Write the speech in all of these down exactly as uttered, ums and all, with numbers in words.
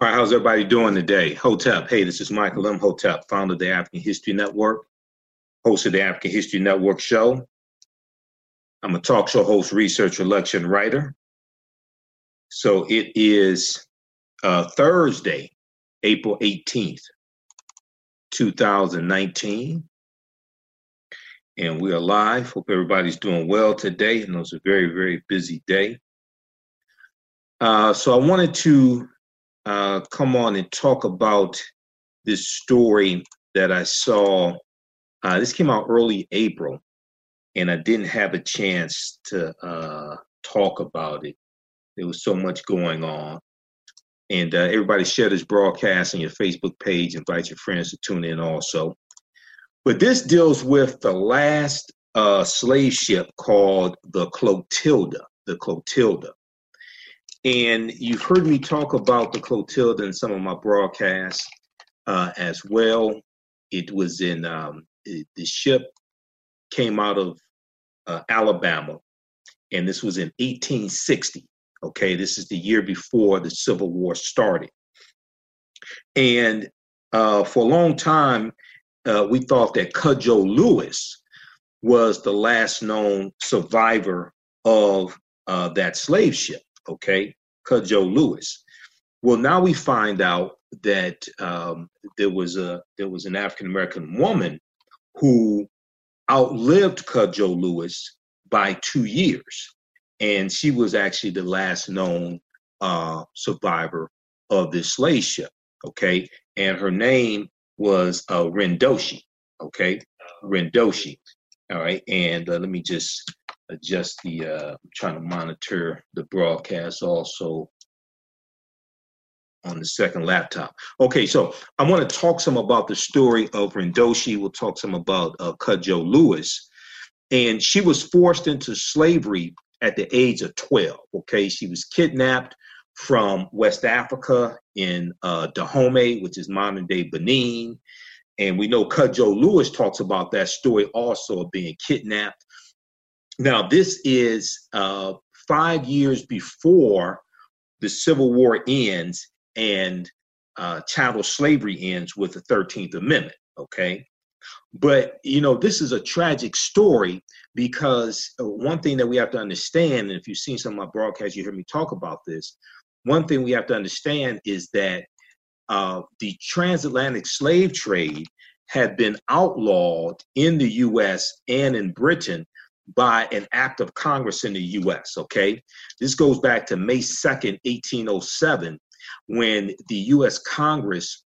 All right, how's everybody doing today? Hotep. Hey, this is Michael M. Hotep, founder of the African History Network, host of the African History Network show. I'm a talk show host, researcher, lecturer, and writer. So it is uh, Thursday, April eighteenth, two thousand nineteen. And we are live. Hope everybody's doing well today. And it was a very, very busy day. Uh, so I wanted to uh, come on and talk about this story that I saw. Uh, this came out early April, and I didn't have a chance to uh, talk about it. There was so much going on. And uh, everybody share this broadcast on your Facebook page. Invite your friends to tune in also. But this deals with the last uh, slave ship called the Clotilda, the Clotilda. And you've heard me talk about the Clotilda in some of my broadcasts uh, as well. It was in, um, it, the ship came out of uh, Alabama, and this was in eighteen sixty. Okay, this is the year before the Civil War started. And uh, for a long time, uh, we thought that Cudjoe Lewis was the last known survivor of uh, that slave ship. Okay, Cudjoe Lewis. Well, now we find out that um, there was a there was an African American woman who outlived Cudjoe Lewis by two years, and she was actually the last known uh, survivor of this slave ship. Okay, and her name was uh, Rendoshi. Okay, Rendoshi. All right, and uh, let me just adjust the. Uh, I'm trying to monitor the broadcast also on the second laptop. Okay, so I want to talk some about the story of Rendoshi. We'll talk some about uh, Cudjoe Lewis. And she was forced into slavery at the age of twelve. Okay, she was kidnapped from West Africa in uh, Dahomey, which is modern day Benin. And we know Cudjoe Lewis talks about that story also of being kidnapped. Now, this is uh, five years before the Civil War ends and uh, chattel slavery ends with the thirteenth Amendment, okay? But, you know, this is a tragic story because one thing that we have to understand, and if you've seen some of my broadcasts, you heard me talk about this, one thing we have to understand is that uh, the transatlantic slave trade had been outlawed in the U S and in Britain by an act of Congress in the U S, okay? This goes back to May second, eighteen oh seven, when the U S Congress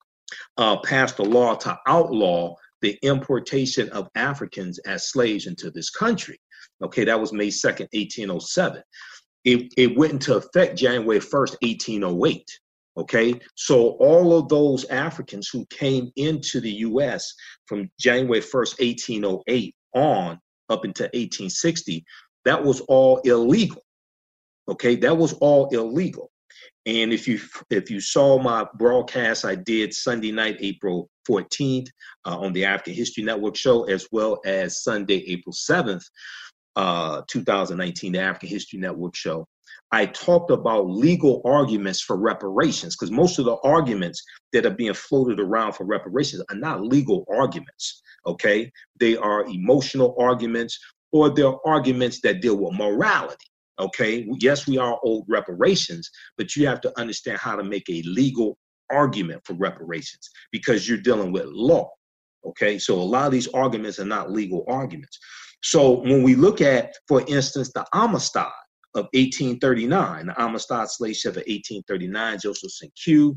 uh, passed a law to outlaw the importation of Africans as slaves into this country. Okay, that was May second, eighteen oh seven. It, it went into effect January first, eighteen oh eight. Okay, so all of those Africans who came into the U S from January first, eighteen oh eight on up into eighteen sixty, that was all illegal. Okay, that was all illegal. And if you if you saw my broadcast I did Sunday night, April fourteenth, uh, on the African History Network show, as well as Sunday, April seventh, uh, two thousand nineteen, the African History Network show, I talked about legal arguments for reparations, because most of the arguments that are being floated around for reparations are not legal arguments, okay? They are emotional arguments, or they're arguments that deal with morality. Okay, yes, we are owed reparations, but you have to understand how to make a legal argument for reparations because you're dealing with law. Okay, so a lot of these arguments are not legal arguments. So when we look at, for instance, the Amistad of eighteen thirty-nine, the Amistad slave ship of eighteen thirty-nine, Joseph Cinque,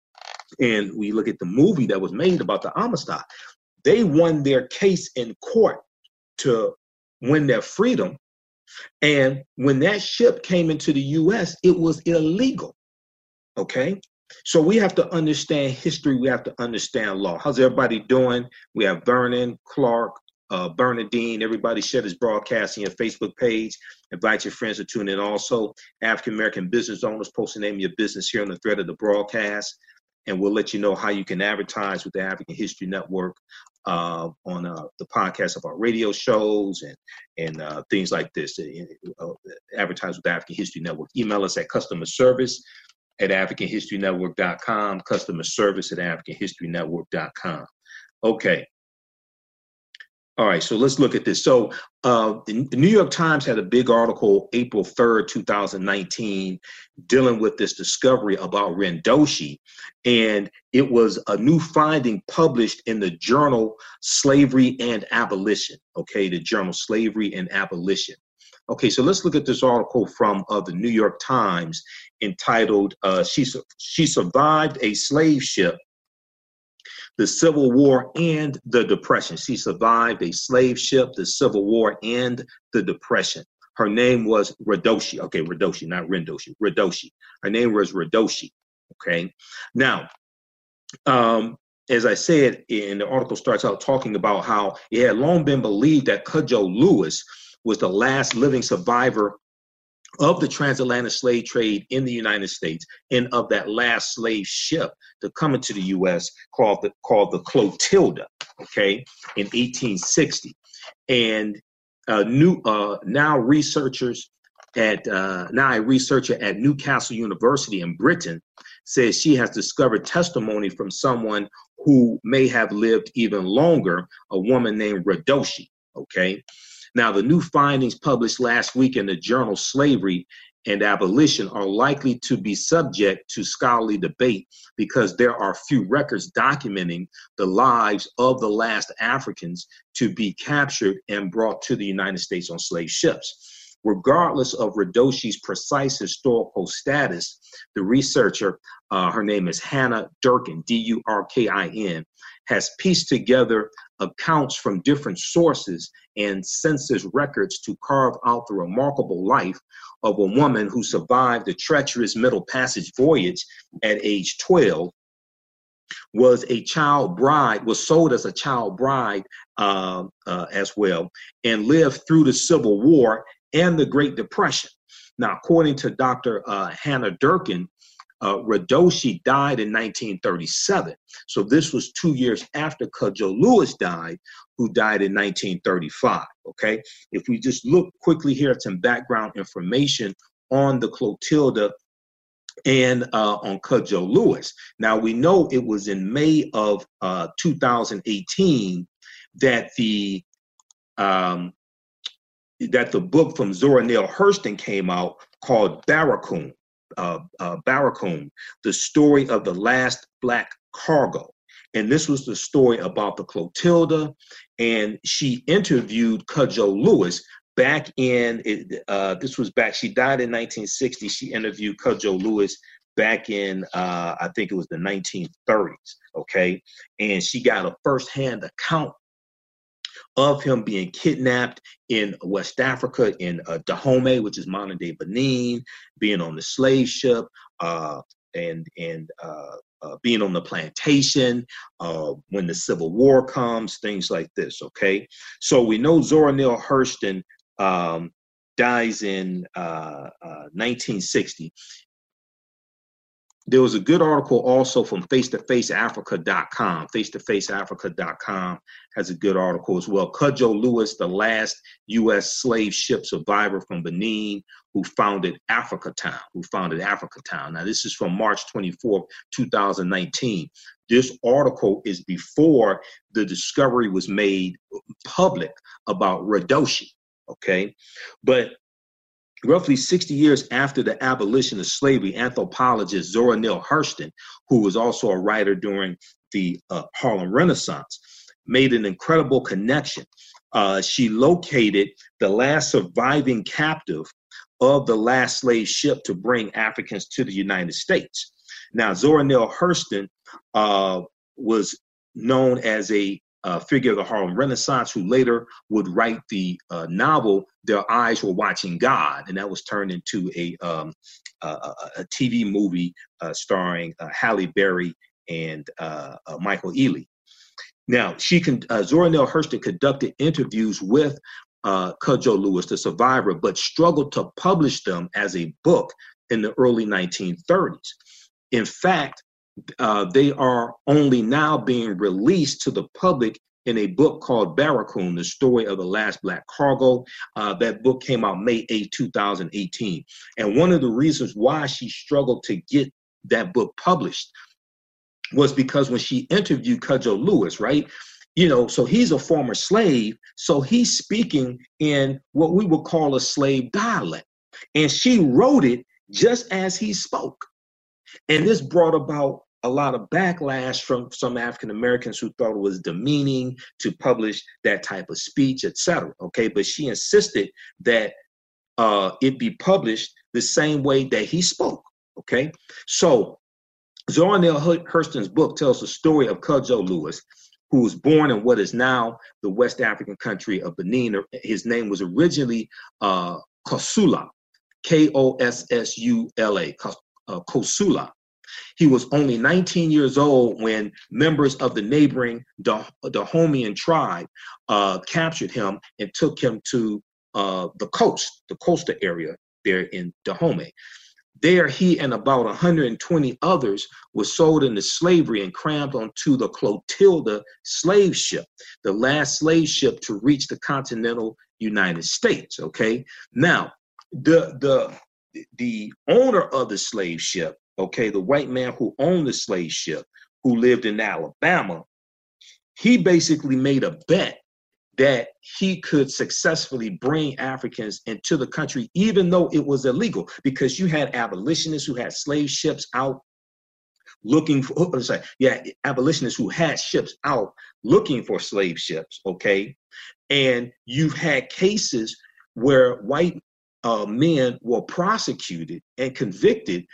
and we look at the movie that was made about the Amistad, they won their case in court to win their freedom. And when that ship came into the U S, it was illegal, okay? So we have to understand history. We have to understand law. How's everybody doing? We have Vernon, Clark, uh, Bernadine. Everybody share this broadcast on your Facebook page. Invite your friends to tune in also. African-American business owners, post the name of your business here on the thread of the broadcast. And we'll let you know how you can advertise with the African History Network uh, on uh, the podcast of our radio shows and and uh, things like this. Uh, advertise with the African History Network. Email us at customer service at African History Network dot com, customer service at African History Network dot com. Okay. All right, so let's look at this. So uh, the New York Times had a big article April third, two thousand nineteen, dealing with this discovery about Rendoshi. And it was a new finding published in the journal Slavery and Abolition. Okay, the journal Slavery and Abolition. Okay, so let's look at this article from uh, the New York Times entitled, uh, she, she Survived a Slave Ship, the Civil War and the Depression. She survived a slave ship, the Civil War, and the Depression. Her name was Rendoshi. Okay, Rendoshi, not Rendoshi, Rendoshi. Her name was Rendoshi. Okay. Now, um, as I said, in the article starts out talking about how it had long been believed that Cudjoe Lewis was the last living survivor of the transatlantic slave trade in the United States and of that last slave ship to come into the U S called the, called the Clotilda, okay, in eighteen sixty. And uh, new uh, now researchers at, uh, now a researcher at Newcastle University in Britain says she has discovered testimony from someone who may have lived even longer, a woman named Rendoshi, okay. Now, the new findings published last week in the journal Slavery and Abolition are likely to be subject to scholarly debate because there are few records documenting the lives of the last Africans to be captured and brought to the United States on slave ships. Regardless of Rendoshi's precise historical status, the researcher, uh, her name is Hannah Durkin, D U R K I N, has pieced together accounts from different sources and census records to carve out the remarkable life of a woman who survived the treacherous Middle Passage voyage at age twelve, was a child bride, was sold as a child bride uh, uh, as well, and lived through the Civil War and the Great Depression. Now, according to Doctor Uh, Hannah Durkin, Uh, Rendoshi died in nineteen thirty-seven. So this was two years after Cudjoe Lewis died, who died in nineteen thirty-five, okay? If we just look quickly here at some background information on the Clotilda and uh, on Cudjoe Lewis. Now, we know it was in May of uh, two thousand eighteen that the um, that the book from Zora Neale Hurston came out called Barracoon. Uh, uh, Barracoon, the story of the last black cargo. And this was the story about the Clotilda, and she interviewed Cudjoe Lewis back in, uh, this was back, she died in nineteen sixty, she interviewed Cudjoe Lewis back in, uh, I think it was the nineteen thirties, okay? And she got a firsthand account of him being kidnapped in West Africa, in uh, Dahomey, which is modern day Benin, being on the slave ship, uh, and and uh, uh, being on the plantation uh, when the Civil War comes, things like this. Okay, so we know Zora Neale Hurston um, dies in uh, uh, nineteen sixty. There was a good article also from face to face Africa dot com. face to face Africa dot com has a good article as well. Cudjoe Lewis, the last U S slave ship survivor from Benin, who founded Africa Town, who founded Africa Town. Now, this is from March twenty-fourth, two thousand nineteen. This article is before the discovery was made public about Rendoshi, okay? But roughly sixty years after the abolition of slavery, anthropologist Zora Neale Hurston, who was also a writer during the uh, Harlem Renaissance, made an incredible connection. Uh, she located the last surviving captive of the last slave ship to bring Africans to the United States. Now, Zora Neale Hurston uh, was known as a Uh, figure of the Harlem Renaissance, who later would write the uh, novel Their Eyes Were Watching God, and that was turned into a, um, a, a T V movie uh, starring uh, Halle Berry and uh, uh, Michael Ealy. Now, she can, uh, Zora Neale Hurston conducted interviews with uh, Cudjoe Lewis, the survivor, but struggled to publish them as a book in the early nineteen thirties. In fact, Uh, they are only now being released to the public in a book called Barracoon, the story of the last black cargo. Uh, that book came out May eighth, two thousand eighteen. And one of the reasons why she struggled to get that book published was because when she interviewed Cudjo Lewis, right? You know, so he's a former slave, so he's speaking in what we would call a slave dialect. And she wrote it just as he spoke. And this brought about a lot of backlash from some African Americans who thought it was demeaning to publish that type of speech, et cetera. Okay, but she insisted that uh, it be published the same way that he spoke. Okay, so Zora Neale Hurston's book tells the story of Cudjo Lewis, who was born in what is now the West African country of Benin. His name was originally uh, Kosula, K O S S U L A, uh, Kosula. He was only nineteen years old when members of the neighboring Dahomean tribe uh, captured him and took him to uh, the coast, the coastal area there in Dahomey. There, he and about one hundred twenty others were sold into slavery and crammed onto the Clotilda slave ship, the last slave ship to reach the continental United States. Okay, now the the the owner of the slave ship, okay, the white man who owned the slave ship, who lived in Alabama, he basically made a bet that he could successfully bring Africans into the country, even though it was illegal, because you had abolitionists who had slave ships out looking for, sorry, yeah, abolitionists who had ships out looking for slave ships, okay? And you've had cases where white uh, men were prosecuted and convicted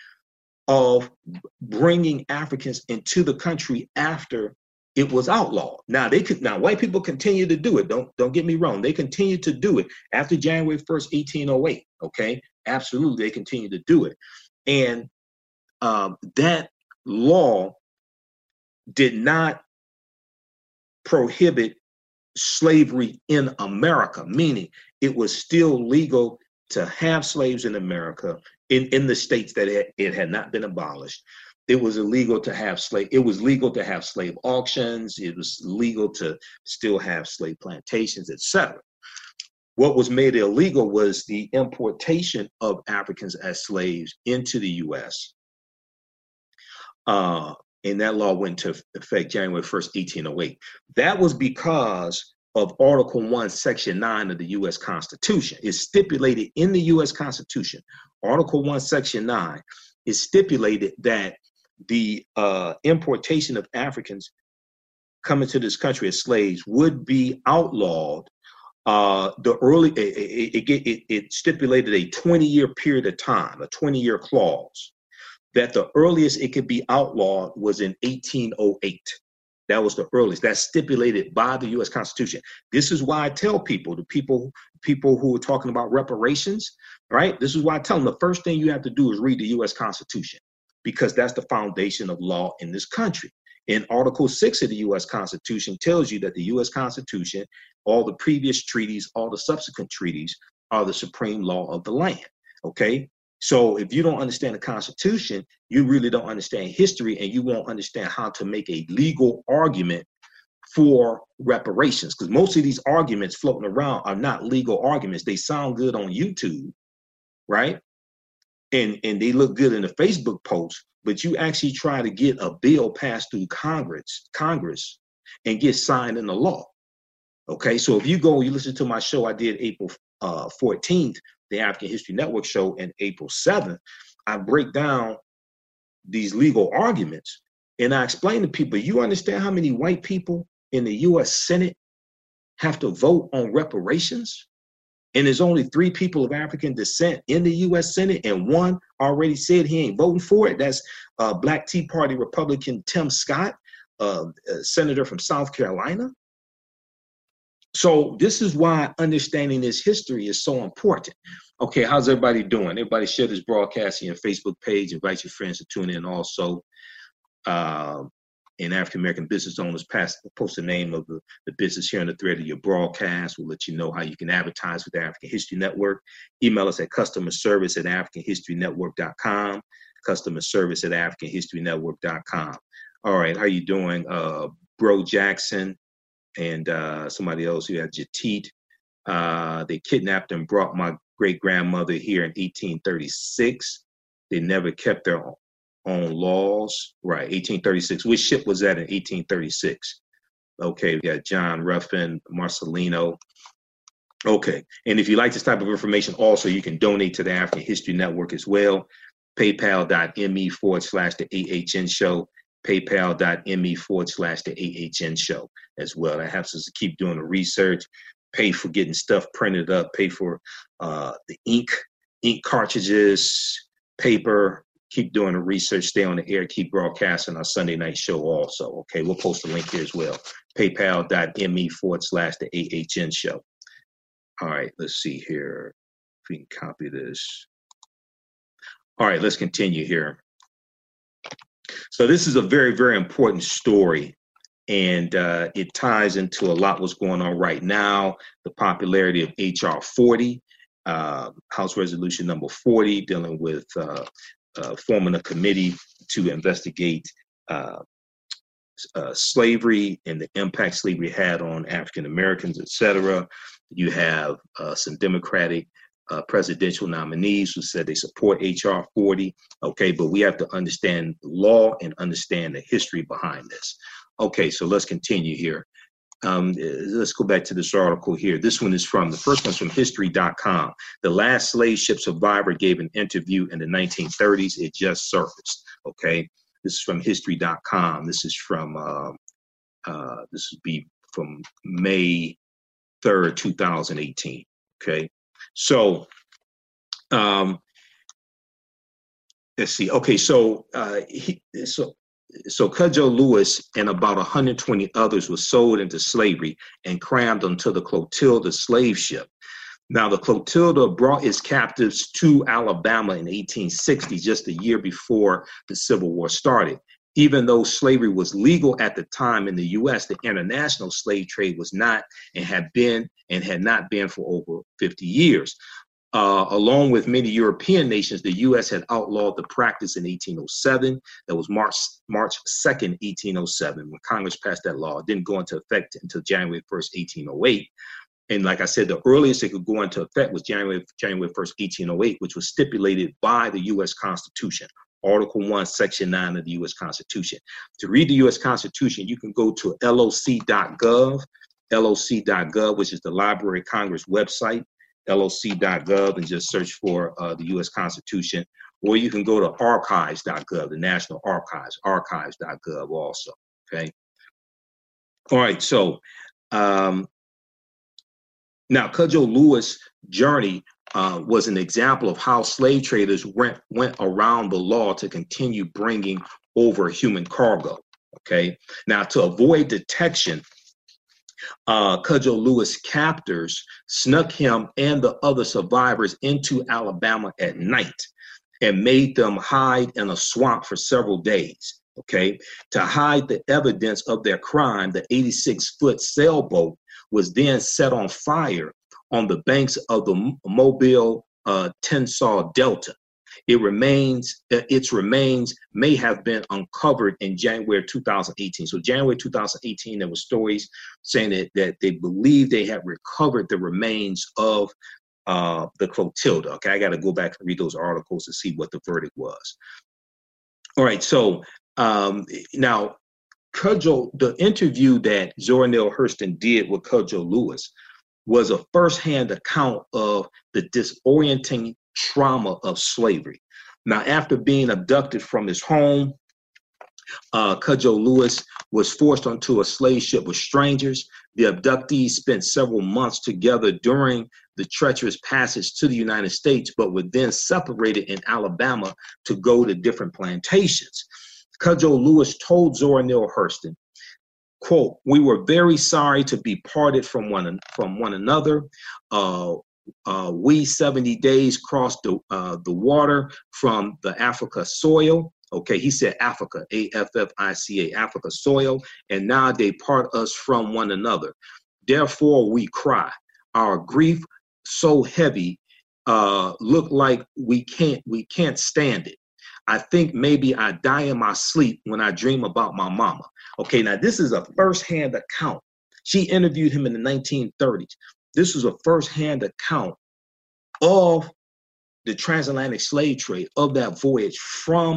of bringing Africans into the country after it was outlawed. Now they could. Now white people continue to do it. Don't don't get me wrong. They continue to do it after January first, eighteen oh eight. Okay, absolutely, they continue to do it, and um, that law did not prohibit slavery in America. Meaning, it was still legal to have slaves in America in in the states that it, it had not been abolished. It was illegal to have slave. It was legal to have slave auctions. It was legal to still have slave plantations, et cetera. What was made illegal was the importation of Africans as slaves into the U S Uh, and that law went into effect January first, eighteen oh eight. That was because of Article one, Section nine of the U S Constitution. It's stipulated in the U S Constitution. Article one, Section nine is stipulated that the uh, importation of Africans coming to this country as slaves would be outlawed. Uh, the early it, it, it, it stipulated a twenty-year period of time, a twenty-year clause, that the earliest it could be outlawed was in eighteen oh eight. That was the earliest. That's stipulated by the U S Constitution. This is why I tell people, the people, people who are talking about reparations, right? This is why I tell them the first thing you have to do is read the U S Constitution, because that's the foundation of law in this country. And Article six of the U S Constitution tells you that the U S Constitution, all the previous treaties, all the subsequent treaties are the supreme law of the land, okay? So if you don't understand the Constitution, you really don't understand history, and you won't understand how to make a legal argument for reparations, because most of these arguments floating around are not legal arguments. They sound good on YouTube, right? And, and they look good in a Facebook post, but you actually try to get a bill passed through Congress, Congress and get signed into law. Okay, so if you go, you listen to my show I did April uh, fourteenth, the African History Network show, and April seventh, I break down these legal arguments, and I explain to people, you understand how many white people in the U S Senate have to vote on reparations? And there's only three people of African descent in the U S Senate, and one already said he ain't voting for it. That's uh, Black Tea Party Republican Tim Scott, uh, a senator from South Carolina. So this is why understanding this history is so important. Okay, how's everybody doing? Everybody share this broadcast on your Facebook page. Invite your friends to tune in also. Uh, and African American business owners pass, post the name of the, the business here in the thread of your broadcast. We'll let you know how you can advertise with the African History Network. Email us at customer service at african history network dot com. Customer service at african history network dot com. All right, how you doing, uh, Bro Jackson? And uh, somebody else who had Jatit. Uh, they kidnapped and brought my great grandmother here in eighteen thirty-six. They never kept their on laws. Right, eighteen thirty-six. Which ship was that in eighteen thirty-six? Okay, we got John Ruffin, Marcelino. Okay, and if you like this type of information, also you can donate to the African History Network as well. PayPal.me forward slash the AHN show. PayPal.me forward slash the AHN show as well. That helps us to keep doing the research, pay for getting stuff printed up, pay for uh, the ink, ink cartridges, paper, keep doing the research, stay on the air, keep broadcasting our Sunday night show also. Okay, we'll post a link here as well. PayPal.me forward slash the AHN show. All right, let's see here if we can copy this. All right, let's continue here. So this is a very, very important story, and uh, it ties into a lot what's going on right now, the popularity of H R forty, uh, House Resolution number forty, dealing with uh, uh, forming a committee to investigate uh, uh, slavery and the impact slavery had on African Americans, et cetera. You have uh, some Democratic uh, presidential nominees who said they support H R forty. Okay, but we have to understand the law and understand the history behind this. Okay, so let's continue here. Um, let's go back to this article here. This one is from, the first one's from history dot com. The last slave ship survivor gave an interview in the nineteen thirties. It just surfaced. Okay, this is from history dot com. This is from, uh, uh, this would be from May third, two thousand eighteen. Okay, so um, let's see. Okay, so uh, he, so so Cudjoe Lewis and about one hundred twenty others were sold into slavery and crammed onto the Clotilda slave ship. Now, the Clotilda brought its captives to Alabama in eighteen sixty, just a year before the Civil War started. Even though slavery was legal at the time in the U S, the international slave trade was not, and had been and had not been for over fifty years. Uh, along with many European nations, the U S had outlawed the practice in eighteen oh seven. That was March March second, eighteen oh seven, when Congress passed that law. It didn't go into effect until January first, eighteen oh eight. And like I said, the earliest it could go into effect was January January first, eighteen oh eight, which was stipulated by the U S Constitution. Article one, Section nine of the U S Constitution. To read the U S Constitution, you can go to L O C dot gov, L O C dot gov, which is the Library of Congress website, L O C dot gov, and just search for uh, the U S Constitution. Or you can go to archives dot gov, the National Archives, archives dot gov also, okay? All right, so um, now Cudjoe Lewis' journey Uh, was an example of how slave traders went, went around the law to continue bringing over human cargo, okay? Now, to avoid detection, uh, Cudjoe Lewis captors snuck him and the other survivors into Alabama at night and made them hide in a swamp for several days, okay? To hide the evidence of their crime, the eighty-six foot sailboat was then set on fire on the banks of the Mobile uh, Tensaw Delta. It remains, uh, its remains may have been uncovered in January two thousand eighteen. So January two thousand eighteen, there were stories saying that, that they believe they had recovered the remains of uh, the Clotilda. Okay, I got to go back and read those articles to see what the verdict was. All right, so um, now, Cudjoe, the interview that Zora Neale Hurston did with Cudjoe Lewis was a firsthand account of the disorienting trauma of slavery. Now, after being abducted from his home, uh, Cudjoe Lewis was forced onto a slave ship with strangers. The abductees spent several months together during the treacherous passage to the United States, but were then separated in Alabama to go to different plantations. Cudjoe Lewis told Zora Neale Hurston, quote, "We were very sorry to be parted from one, from one another. Uh, uh, we seventy days crossed the, uh, the water from the Africa soil." Okay, he said Africa, A F F I C A, Africa soil, "and now they part us from one another. Therefore we cry. Our grief so heavy, uh, look like we can't, we can't stand it. I think maybe I die in my sleep when I dream about my mama." Okay, now this is a firsthand account. She interviewed him in the nineteen thirties. This is a firsthand account of the transatlantic slave trade, of that voyage from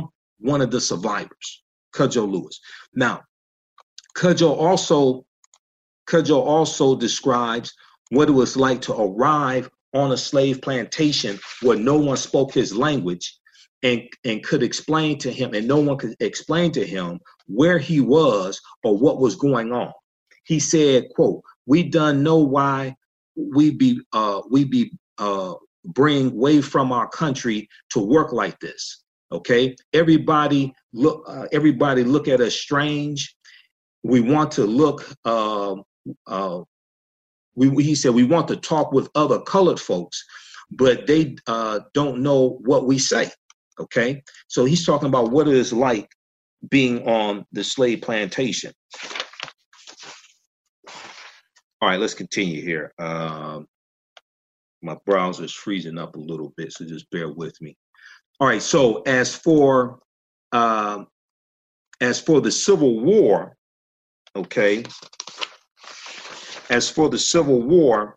one of the survivors, Cudjoe Lewis. Now, Cudjoe also, Cudjoe also describes what it was like to arrive on a slave plantation where no one spoke his language and, and could explain to him, and no one could explain to him where he was or what was going on. He said, quote, "We done know why we be uh, we be uh, bring way from our country to work like this. Okay, everybody look uh, everybody look at us strange. We want to look. Uh, uh, we he said we want to talk with other colored folks, but they uh, don't know what we say." Okay, so he's talking about what it is like being on the slave plantation. All right, let's continue here. Um, my browser is freezing up a little bit, so just bear with me. All right, so as for um, as for the Civil War, okay, as for the Civil War,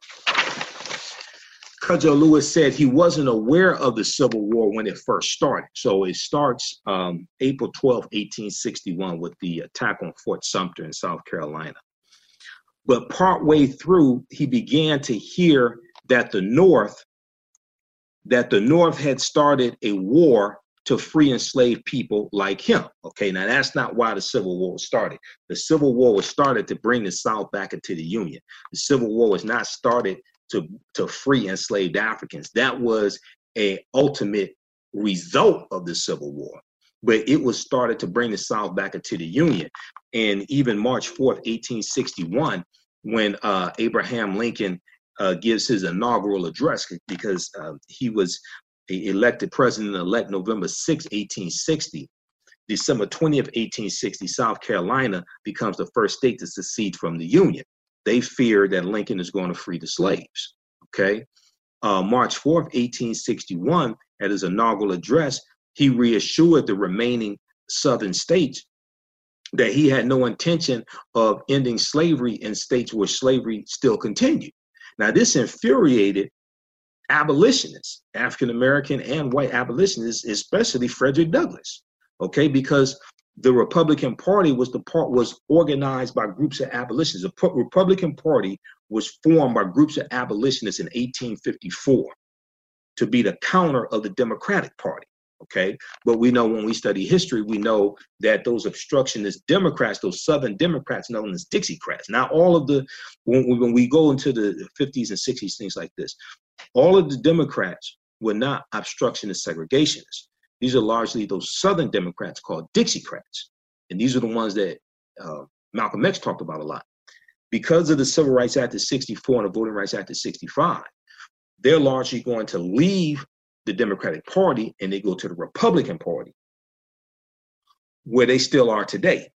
Cudjoe Lewis said he wasn't aware of the Civil War when it first started. So it starts um, April twelfth, eighteen sixty-one, with the attack on Fort Sumter in South Carolina. But partway through, he began to hear that the North, that the North had started a war to free enslaved people like him. Okay, now that's not why the Civil War was started. The Civil War was started to bring the South back into the Union. The Civil War was not started to, to free enslaved Africans. That was an ultimate result of the Civil War. But it was started to bring the South back into the Union. And even March fourth, eighteen sixty-one, when uh, Abraham Lincoln uh, gives his inaugural address, because uh, he was elected president-elect November sixth, eighteen sixty, December twentieth, eighteen sixty, South Carolina becomes the first state to secede from the Union. They fear that Lincoln is going to free the slaves, okay? Uh, March fourth, eighteen sixty-one, at his inaugural address, he reassured the remaining southern states that he had no intention of ending slavery in states where slavery still continued. Now, this infuriated abolitionists, African-American and white abolitionists, especially Frederick Douglass, okay, because the Republican Party was the part was organized by groups of abolitionists. The Republican Party was formed by groups of abolitionists in eighteen fifty-four to be the counter of the Democratic Party. Okay, but we know when we study history, we know that those obstructionist Democrats, those Southern Democrats, known as Dixiecrats. Now, all of the when we, when we go into the fifties and sixties, things like this, all of the Democrats were not obstructionist segregationists. These are largely those Southern Democrats called Dixiecrats. And these are the ones that uh, Malcolm X talked about a lot. Because of the Civil Rights Act of sixty-four and the Voting Rights Act of sixty-five, they're largely going to leave the Democratic Party and they go to the Republican Party, where they still are today.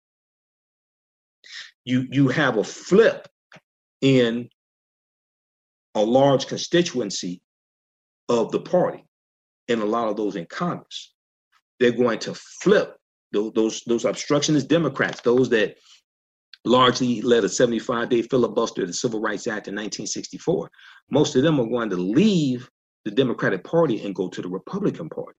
You, you have a flip in a large constituency of the party, and a lot of those in Congress. They're going to flip those, those, those obstructionist Democrats, those that largely led a seventy-five day filibuster to the Civil Rights Act in nineteen sixty-four. Most of them are going to leave the Democratic Party and go to the Republican Party.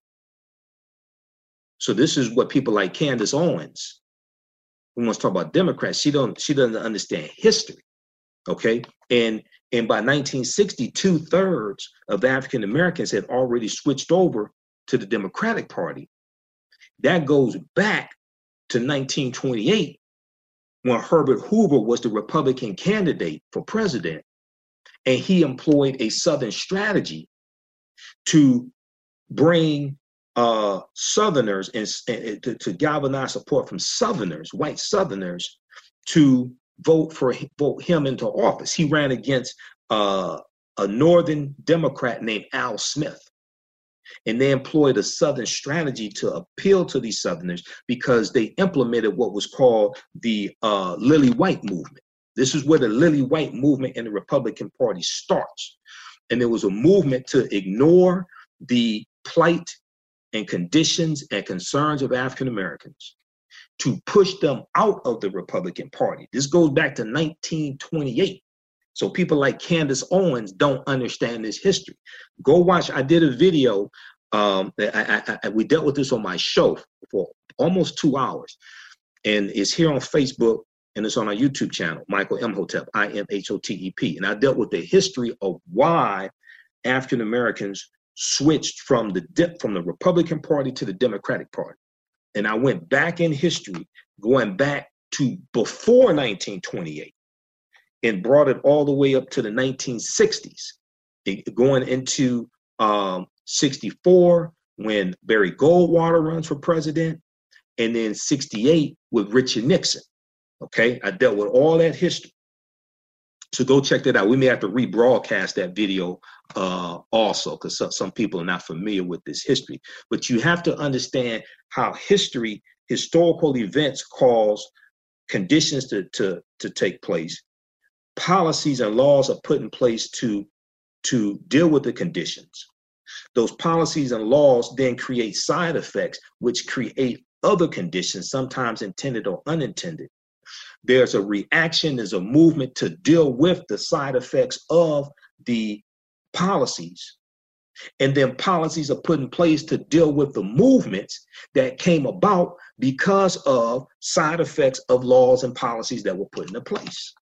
So this is what people like Candace Owens, who wants to talk about Democrats, she don't she doesn't understand history. Okay, and and by nineteen sixty, two thirds of African Americans had already switched over to the Democratic Party. That goes back to nineteen twenty-eight, when Herbert Hoover was the Republican candidate for president, and he employed a Southern strategy to bring uh, Southerners and, and to, to galvanize support from Southerners, white Southerners, to vote for vote him into office. He ran against uh, a Northern Democrat named Al Smith, and they employed a Southern strategy to appeal to these Southerners because they implemented what was called the uh, Lily White movement. This is where the Lily White movement in the Republican Party starts. And there was a movement to ignore the plight and conditions and concerns of African Americans, to push them out of the Republican Party. This goes back to nineteen twenty-eight. So people like Candace Owens don't understand this history. Go watch, I did a video, um, that I, I, I, we dealt with this on my show for almost two hours. And it's here on Facebook, and it's on our YouTube channel, Michael Imhotep, I M H O T E P. And I dealt with the history of why African Americans switched from the from the Republican Party to the Democratic Party. And I went back in history, going back to before nineteen twenty-eight, and brought it all the way up to the nineteen sixties, going into um, sixty-four when Barry Goldwater runs for president, and then sixty-eight with Richard Nixon. Okay, I dealt with all that history. So go check that out. We may have to rebroadcast that video uh, also, because some, some people are not familiar with this history. But you have to understand how history, historical events cause conditions to, to, to take place. Policies and laws are put in place to, to deal with the conditions. Those policies and laws then create side effects, which create other conditions, sometimes intended or unintended. There's a reaction, there's a movement to deal with the side effects of the policies. And then policies are put in place to deal with the movements that came about because of side effects of laws and policies that were put into place.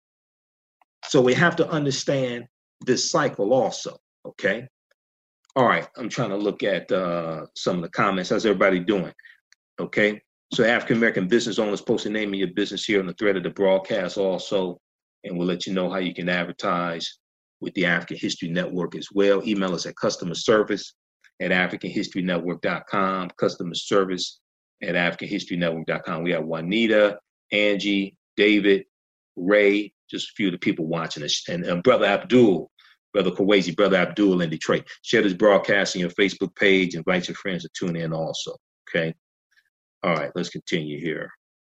So we have to understand this cycle also, okay? All right, I'm trying to look at uh, some of the comments. How's everybody doing? Okay. So African-American business owners, post the name of your business here on the thread of the broadcast also, and we'll let you know how you can advertise with the African History Network as well. Email us at customer service at african history network dot com, customer service at african history network dot com. We have Juanita, Angie, David, Ray, just a few of the people watching us, and, and Brother Abdul, Brother Kawazi, Brother Abdul in Detroit. Share this broadcast on your Facebook page. Invite your friends to tune in also, okay? All right, let's continue here.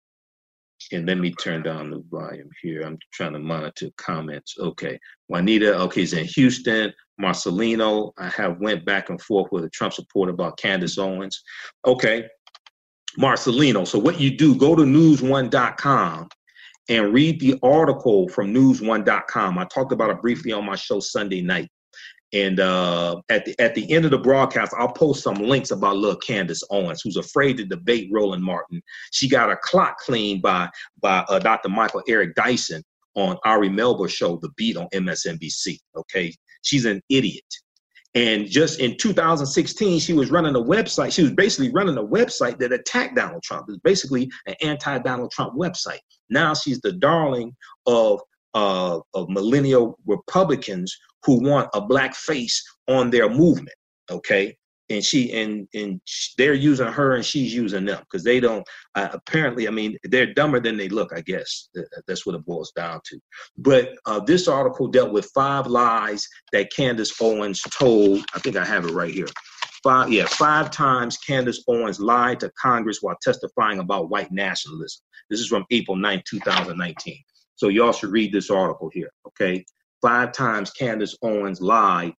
And let me turn down the volume here. I'm trying to monitor comments. Okay, Juanita, okay, is in Houston. Marcelino, I have went back and forth with a Trump supporter about Candace Owens. Okay, Marcelino, so what you do, go to news one dot com and read the article from news one dot com. I talked about it briefly on my show Sunday night. And uh, at the at the end of the broadcast, I'll post some links about little Candace Owens, who's afraid to debate Roland Martin. She got her clock cleaned by by uh, Doctor Michael Eric Dyson on Ari Melber's show, The Beat on M S N B C. Okay, she's an idiot. And just in two thousand sixteen, she was running a website. She was basically running a website that attacked Donald Trump. It was basically an anti-Donald Trump website. Now she's the darling of uh, of millennial Republicans who want a black face on their movement, okay? And she and and they're using her and she's using them because they don't, uh, apparently, I mean, they're dumber than they look, I guess. That's what it boils down to. But uh, this article dealt with five lies that Candace Owens told. I think I have it right here. Five, yeah, five times Candace Owens lied to Congress while testifying about white nationalism. This is from April ninth, two thousand nineteen. So y'all should read this article here, okay? Five times Candace Owens lied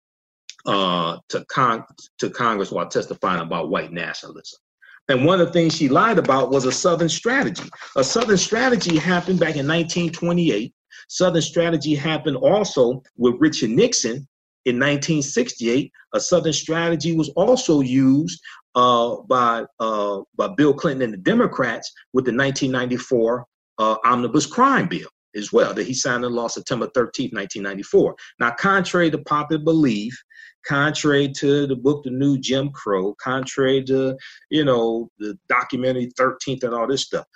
uh, to, con to Congress while testifying about white nationalism. And one of the things she lied about was a Southern strategy. A Southern strategy happened back in nineteen twenty-eight. Southern strategy happened also with Richard Nixon in nineteen sixty-eight. A Southern strategy was also used uh, by, uh, by Bill Clinton and the Democrats with the nineteen ninety-four uh, Omnibus Crime Bill as well, that he signed into law September thirteenth, nineteen ninety-four. Now, contrary to popular belief, contrary to the book, The New Jim Crow, contrary to, you know, the documentary thirteenth and all this stuff,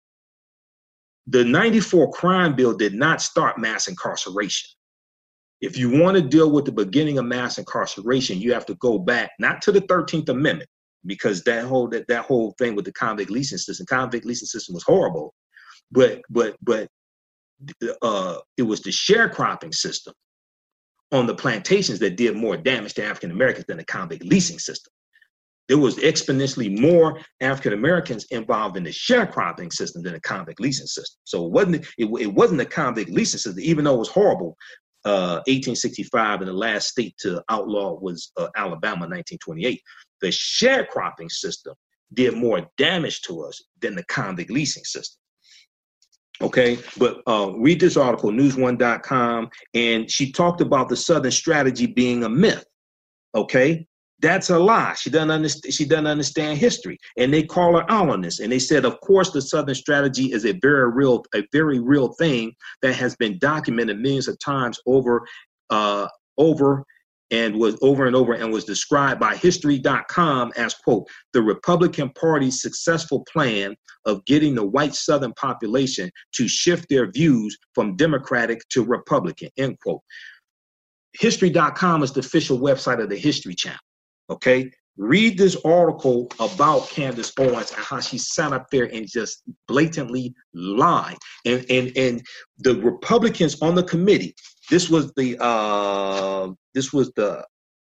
the ninety-four crime bill did not start mass incarceration. If you want to deal with the beginning of mass incarceration, you have to go back, not to the thirteenth Amendment, because that whole, that, that whole thing with the convict leasing system, convict leasing system was horrible, but, but, but, Uh, it was the sharecropping system on the plantations that did more damage to African Americans than the convict leasing system. There was exponentially more African Americans involved in the sharecropping system than the convict leasing system. So it wasn't it, it wasn't the convict leasing system, even though it was horrible. Uh, eighteen sixty-five, and the last state to outlaw was uh, Alabama, nineteen twenty-eight. The sharecropping system did more damage to us than the convict leasing system. Okay, but uh, read this article, news one dot com, and she talked about the Southern strategy being a myth. Okay, That's a lie. She doesn't understand. She doesn't understand history, and they call her out on this. And they said, of course, the Southern strategy is a very real, a very real thing that has been documented millions of times over, uh, over, and was over and over, and was described by History dot com as, quote, the Republican Party's successful plan of getting the white Southern population to shift their views from Democratic to Republican, end quote. History dot com is the official website of the History Channel. Okay, read this article about Candace Owens and how she sat up there and just blatantly lied. And and and the Republicans on the committee. This was the uh, this was the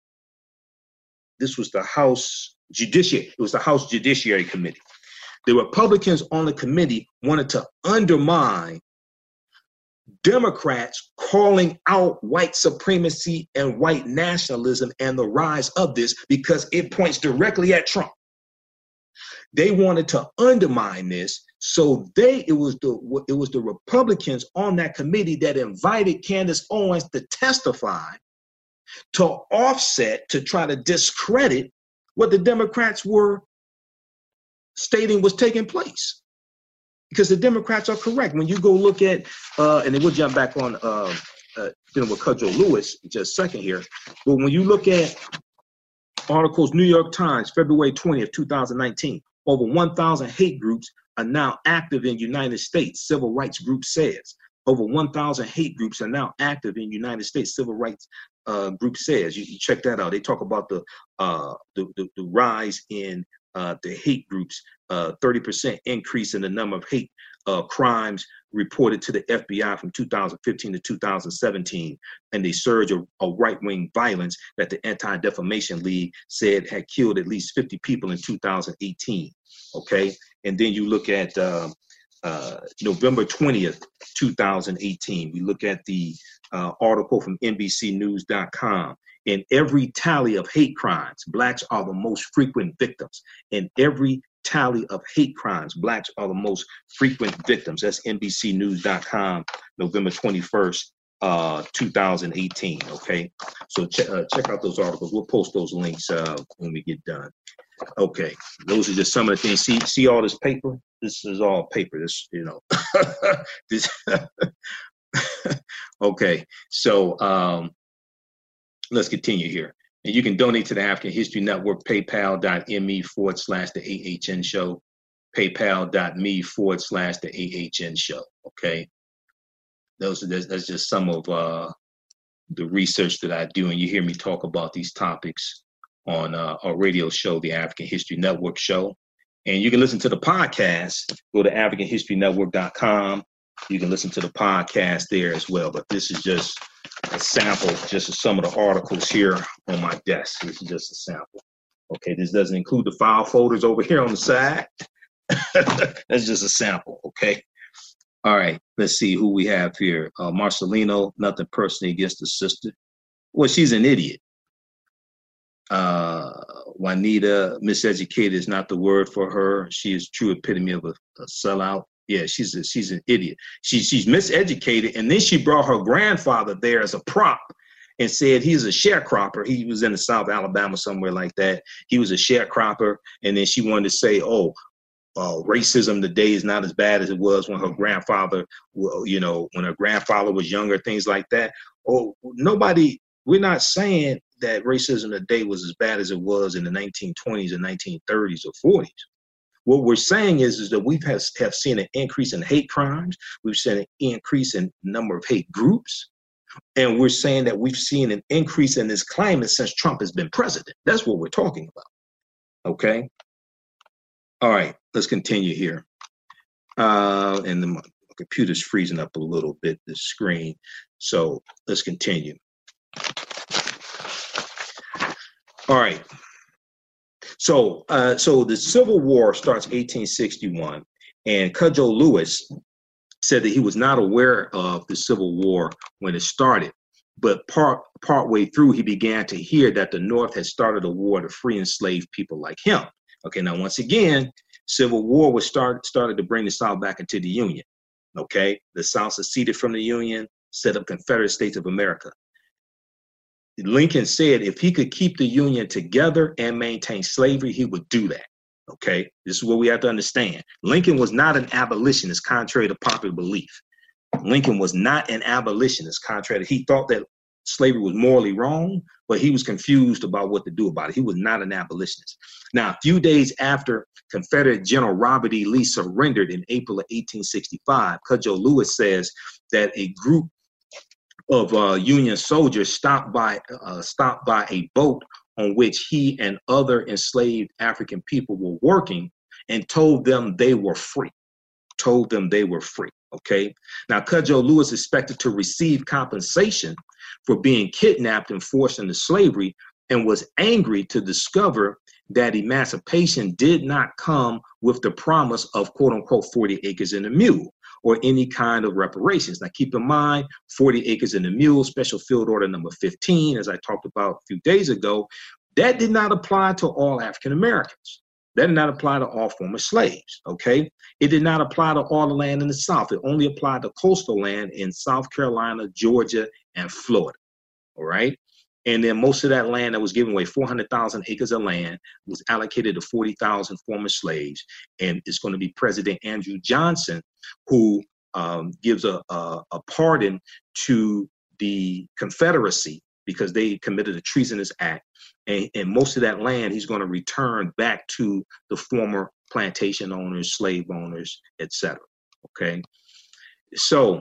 this was the House Judiciary. It was the House Judiciary Committee. The Republicans on the committee wanted to undermine Democrats calling out white supremacy and white nationalism and the rise of this because it points directly at Trump. They wanted to undermine this, so they it was the it was the Republicans on that committee that invited Candace Owens to testify to offset, to try to discredit what the Democrats were stating was taking place. Because the Democrats are correct. When you go look at, uh, and then we'll jump back on uh, uh, dealing with Cudjoe Lewis in just a second here. But when you look at articles, New York Times, February twentieth, two thousand nineteen, over one thousand hate groups are now active in United States, civil rights group says. Over one thousand hate groups are now active in United States, civil rights uh, group says. You, you check that out. They talk about the uh, the, the, the rise in Uh, the hate groups, uh, thirty percent increase in the number of hate uh, crimes reported to the F B I from two thousand fifteen to two thousand seventeen, and the surge of, of right-wing violence that the Anti-Defamation League said had killed at least fifty people in two thousand eighteen, okay? And then you look at uh, uh, November twentieth, two thousand eighteen. We look at the uh, article from N B C News dot com. In every tally of hate crimes, blacks are the most frequent victims. In every tally of hate crimes, blacks are the most frequent victims. That's N B C News dot com, November twenty-first, uh, two thousand eighteen, okay? So ch- uh, check out those articles. We'll post those links uh, when we get done. Okay, those are just some of the things. See, see all this paper? This is all paper, this, you know. this okay, so, um, let's continue here. And you can donate to the African History Network, paypal.me forward slash the AHN show, paypal.me forward slash the AHN show. Okay. Those are, that's just some of uh, the research that I do. And you hear me talk about these topics on uh, our radio show, the African History Network show. And you can listen to the podcast, go to African History Network dot com. You can listen to the podcast there as well. But this is just a sample, just of some of the articles here on my desk. This is just a sample. Okay, this doesn't include the file folders over here on the side. That's just a sample, okay? All right, let's see who we have here. Uh, Marcelino, nothing personally against the sister. Well, she's an idiot. Uh, Juanita, miseducated is not the word for her. She is true epitome of a, a sellout. Yeah, she's a, she's an idiot. She, she's miseducated, and then she brought her grandfather there as a prop and said he's a sharecropper. He was in the South Alabama, somewhere like that. He was a sharecropper, and then she wanted to say, oh, uh, racism today is not as bad as it was when her grandfather, well, you know, when her grandfather was younger, things like that. Oh, nobody, we're not saying that racism today was as bad as it was in the nineteen twenties and nineteen thirties or forties. What we're saying is, is that we've have, have seen an increase in hate crimes. We've seen an increase in number of hate groups. And we're saying that we've seen an increase in this climate since Trump has been president. That's what we're talking about. Okay. All right, let's continue here. Uh, and the computer's freezing up a little bit, the screen. So let's continue. All right. So, uh, so the Civil War starts eighteen sixty-one, and Cudjoe Lewis said that he was not aware of the Civil War when it started, but part partway through, he began to hear that the North had started a war to free enslaved people like him. Okay, now once again, Civil War was start, started to bring the South back into the Union. Okay, the South seceded from the Union, set up Confederate States of America. Lincoln said if he could keep the Union together and maintain slavery, he would do that. Okay, this is what we have to understand. Lincoln was not an abolitionist, contrary to popular belief. Lincoln was not an abolitionist, contrary to, he thought that slavery was morally wrong, but he was confused about what to do about it. He was not an abolitionist. Now, a few days after Confederate General Robert E. Lee surrendered in April of eighteen sixty-five, Cudjoe Lewis says that a group of uh, Union soldiers stopped by uh, stopped by a boat on which he and other enslaved African people were working, and told them they were free. Told them they were free. Okay. Now, Cudjoe Lewis expected to receive compensation for being kidnapped and forced into slavery, and was angry to discover that emancipation did not come with the promise of quote unquote forty acres and a mule, or any kind of reparations. Now, keep in mind, forty acres and a mule, Special Field Order number fifteen, as I talked about a few days ago, that did not apply to all African Americans. That did not apply to all former slaves, okay? It did not apply to all the land in the South. It only applied to coastal land in South Carolina, Georgia, and Florida, all right? And then most of that land that was given away, four hundred thousand acres of land, was allocated to forty thousand former slaves. And it's going to be President Andrew Johnson who um, gives a, a, a pardon to the Confederacy because they committed a treasonous act. And, and most of that land he's going to return back to the former plantation owners, slave owners, et cetera. Okay. So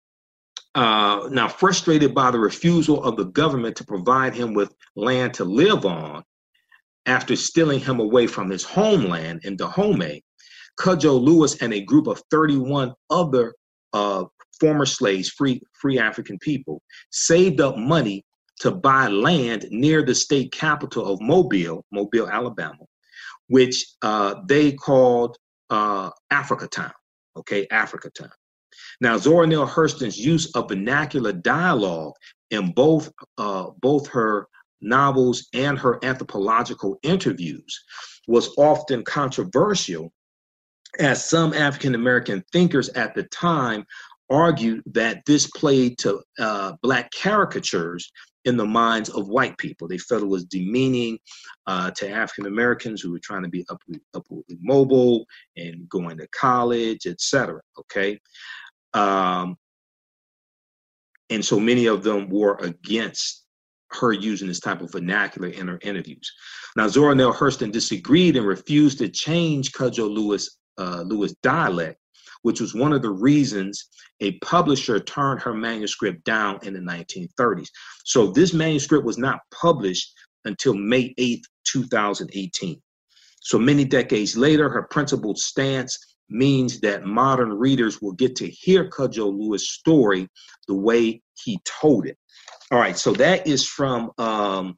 uh, now, frustrated by the refusal of the government to provide him with land to live on after stealing him away from his homeland in Dahomey, Cudjoe Lewis and a group of thirty-one other uh, former slaves, free, free African people, saved up money to buy land near the state capital of Mobile, Mobile, Alabama, which uh, they called uh, Africa Town, okay, Africa Town. Now, Zora Neale Hurston's use of vernacular dialogue in both, uh, both her novels and her anthropological interviews was often controversial, as some African-American thinkers at the time argued that this played to uh, Black caricatures in the minds of white people. They felt it was demeaning uh, to African Americans who were trying to be upwardly, upwardly mobile and going to college, et cetera. Okay, um, and so many of them were against her using this type of vernacular in her interviews. Now, Zora Neale Hurston disagreed and refused to change Cudjoe Lewis uh, Lewis dialect, which was one of the reasons a publisher turned her manuscript down in the nineteen thirties. So this manuscript was not published until May eighth, two thousand eighteen. So many decades later, her principled stance means that modern readers will get to hear Cudjoe Lewis' story the way he told it. All right, so that is from um,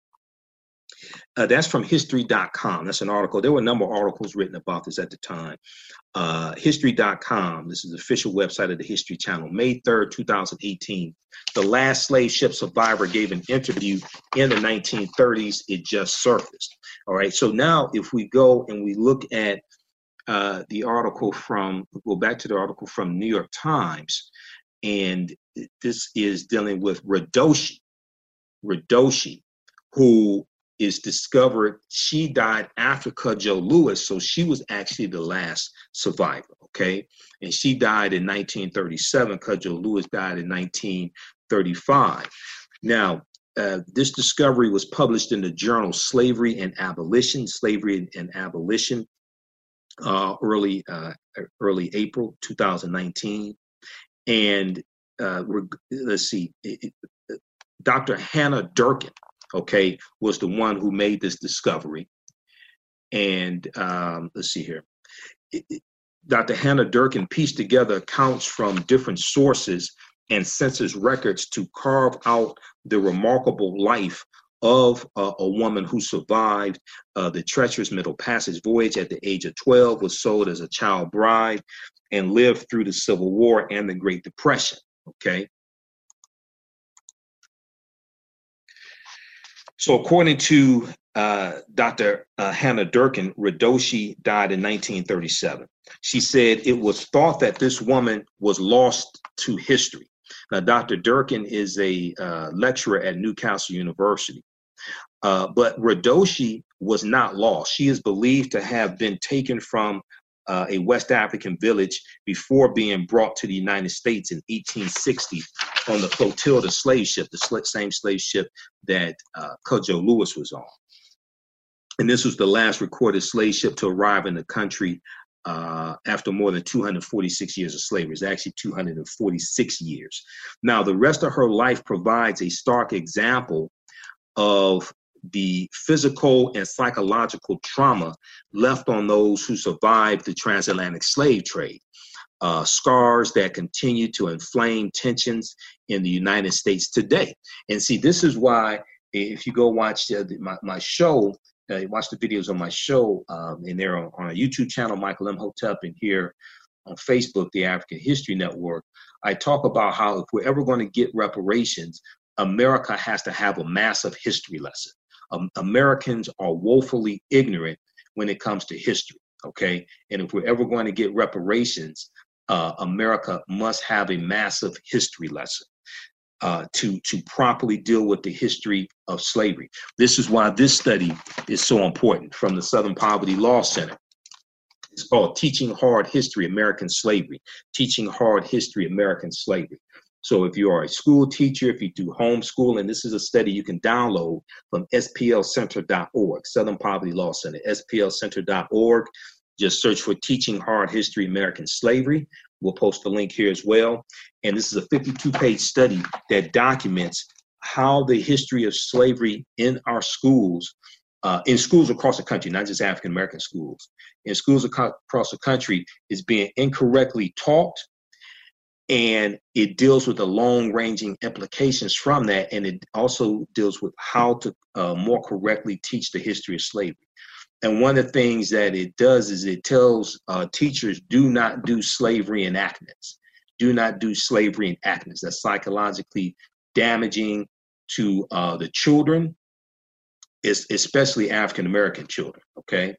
Uh, that's from history dot com. That's an article. There were a number of articles written about this at the time. Uh, history dot com, this is the official website of the History Channel. May third, two thousand eighteen. The last slave ship survivor gave an interview in the nineteen thirties. It just surfaced. All right, so now if we go and we look at uh, the article from, go back to the article from New York Times, and this is dealing with Radoshi, Radoshi, who is discovered, she died after Cudjoe Lewis, so she was actually the last survivor, okay? And she died in nineteen thirty-seven. Cudjoe Lewis died in nineteen thirty-five. Now, uh, this discovery was published in the journal Slavery and Abolition, Slavery and Abolition, uh, early, uh, early April two thousand nineteen. And uh, let's see, it, it, Doctor Hannah Durkin, okay, was the one who made this discovery. And um, let's see here. It, it, Doctor Hannah Durkin pieced together accounts from different sources and census records to carve out the remarkable life of uh, a woman who survived uh, the treacherous Middle Passage voyage at the age of twelve, was sold as a child bride, and lived through the Civil War and the Great Depression, okay? So according to uh, Doctor Uh, Hannah Durkin, Radoshi died in nineteen thirty-seven. She said it was thought that this woman was lost to history. Now, Doctor Durkin is a uh, lecturer at Newcastle University. Uh, but Radoshi was not lost. She is believed to have been taken from uh, a West African village before being brought to the United States in eighteen sixty on the Clotilda slave ship, the sl- same slave ship that uh, Cudjoe Lewis was on. And this was the last recorded slave ship to arrive in the country uh, after more than two hundred forty-six years of slavery. It's actually two hundred forty-six years. Now, the rest of her life provides a stark example of the physical and psychological trauma left on those who survived the transatlantic slave trade, uh, scars that continue to inflame tensions in the United States today. And see, this is why, if you go watch uh, my, my show, uh, watch the videos on my show, um, and they're on, on our YouTube channel, Michael Imhotep, and here on Facebook, the African History Network, I talk about how if we're ever going to get reparations, America has to have a massive history lesson. Um, Americans are woefully ignorant when it comes to history, okay? And if we're ever going to get reparations, uh, America must have a massive history lesson uh, to, to properly deal with the history of slavery. This is why this study is so important from the Southern Poverty Law Center. It's called Teaching Hard History, American Slavery. Teaching Hard History, American Slavery. So if you are a school teacher, if you do homeschooling, this is a study you can download from S P L center dot org, Southern Poverty Law Center, S P L center dot org. Just search for Teaching Hard History, American Slavery. We'll post the link here as well. And this is a fifty-two page study that documents how the history of slavery in our schools, uh, in schools across the country, not just African-American schools, in schools across the country is being incorrectly taught. And it deals with the long-ranging implications from that. And it also deals with how to uh, more correctly teach the history of slavery. And one of the things that it does is it tells uh, teachers, do not do slavery enactments. Do not do slavery enactments. That's psychologically damaging to uh, the children, especially African-American children, okay?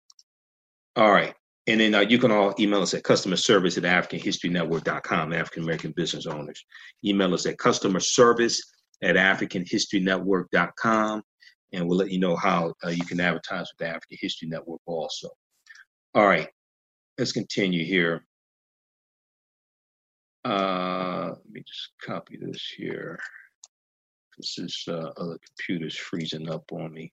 All right. And then uh, you can all email us at customer service at African History Network dot com, African American business owners. Email us at customer service at African History Network dot com, and we'll let you know how uh, you can advertise with the African History Network also. All right, let's continue here. Uh, let me just copy this here. This is uh, other computers freezing up on me.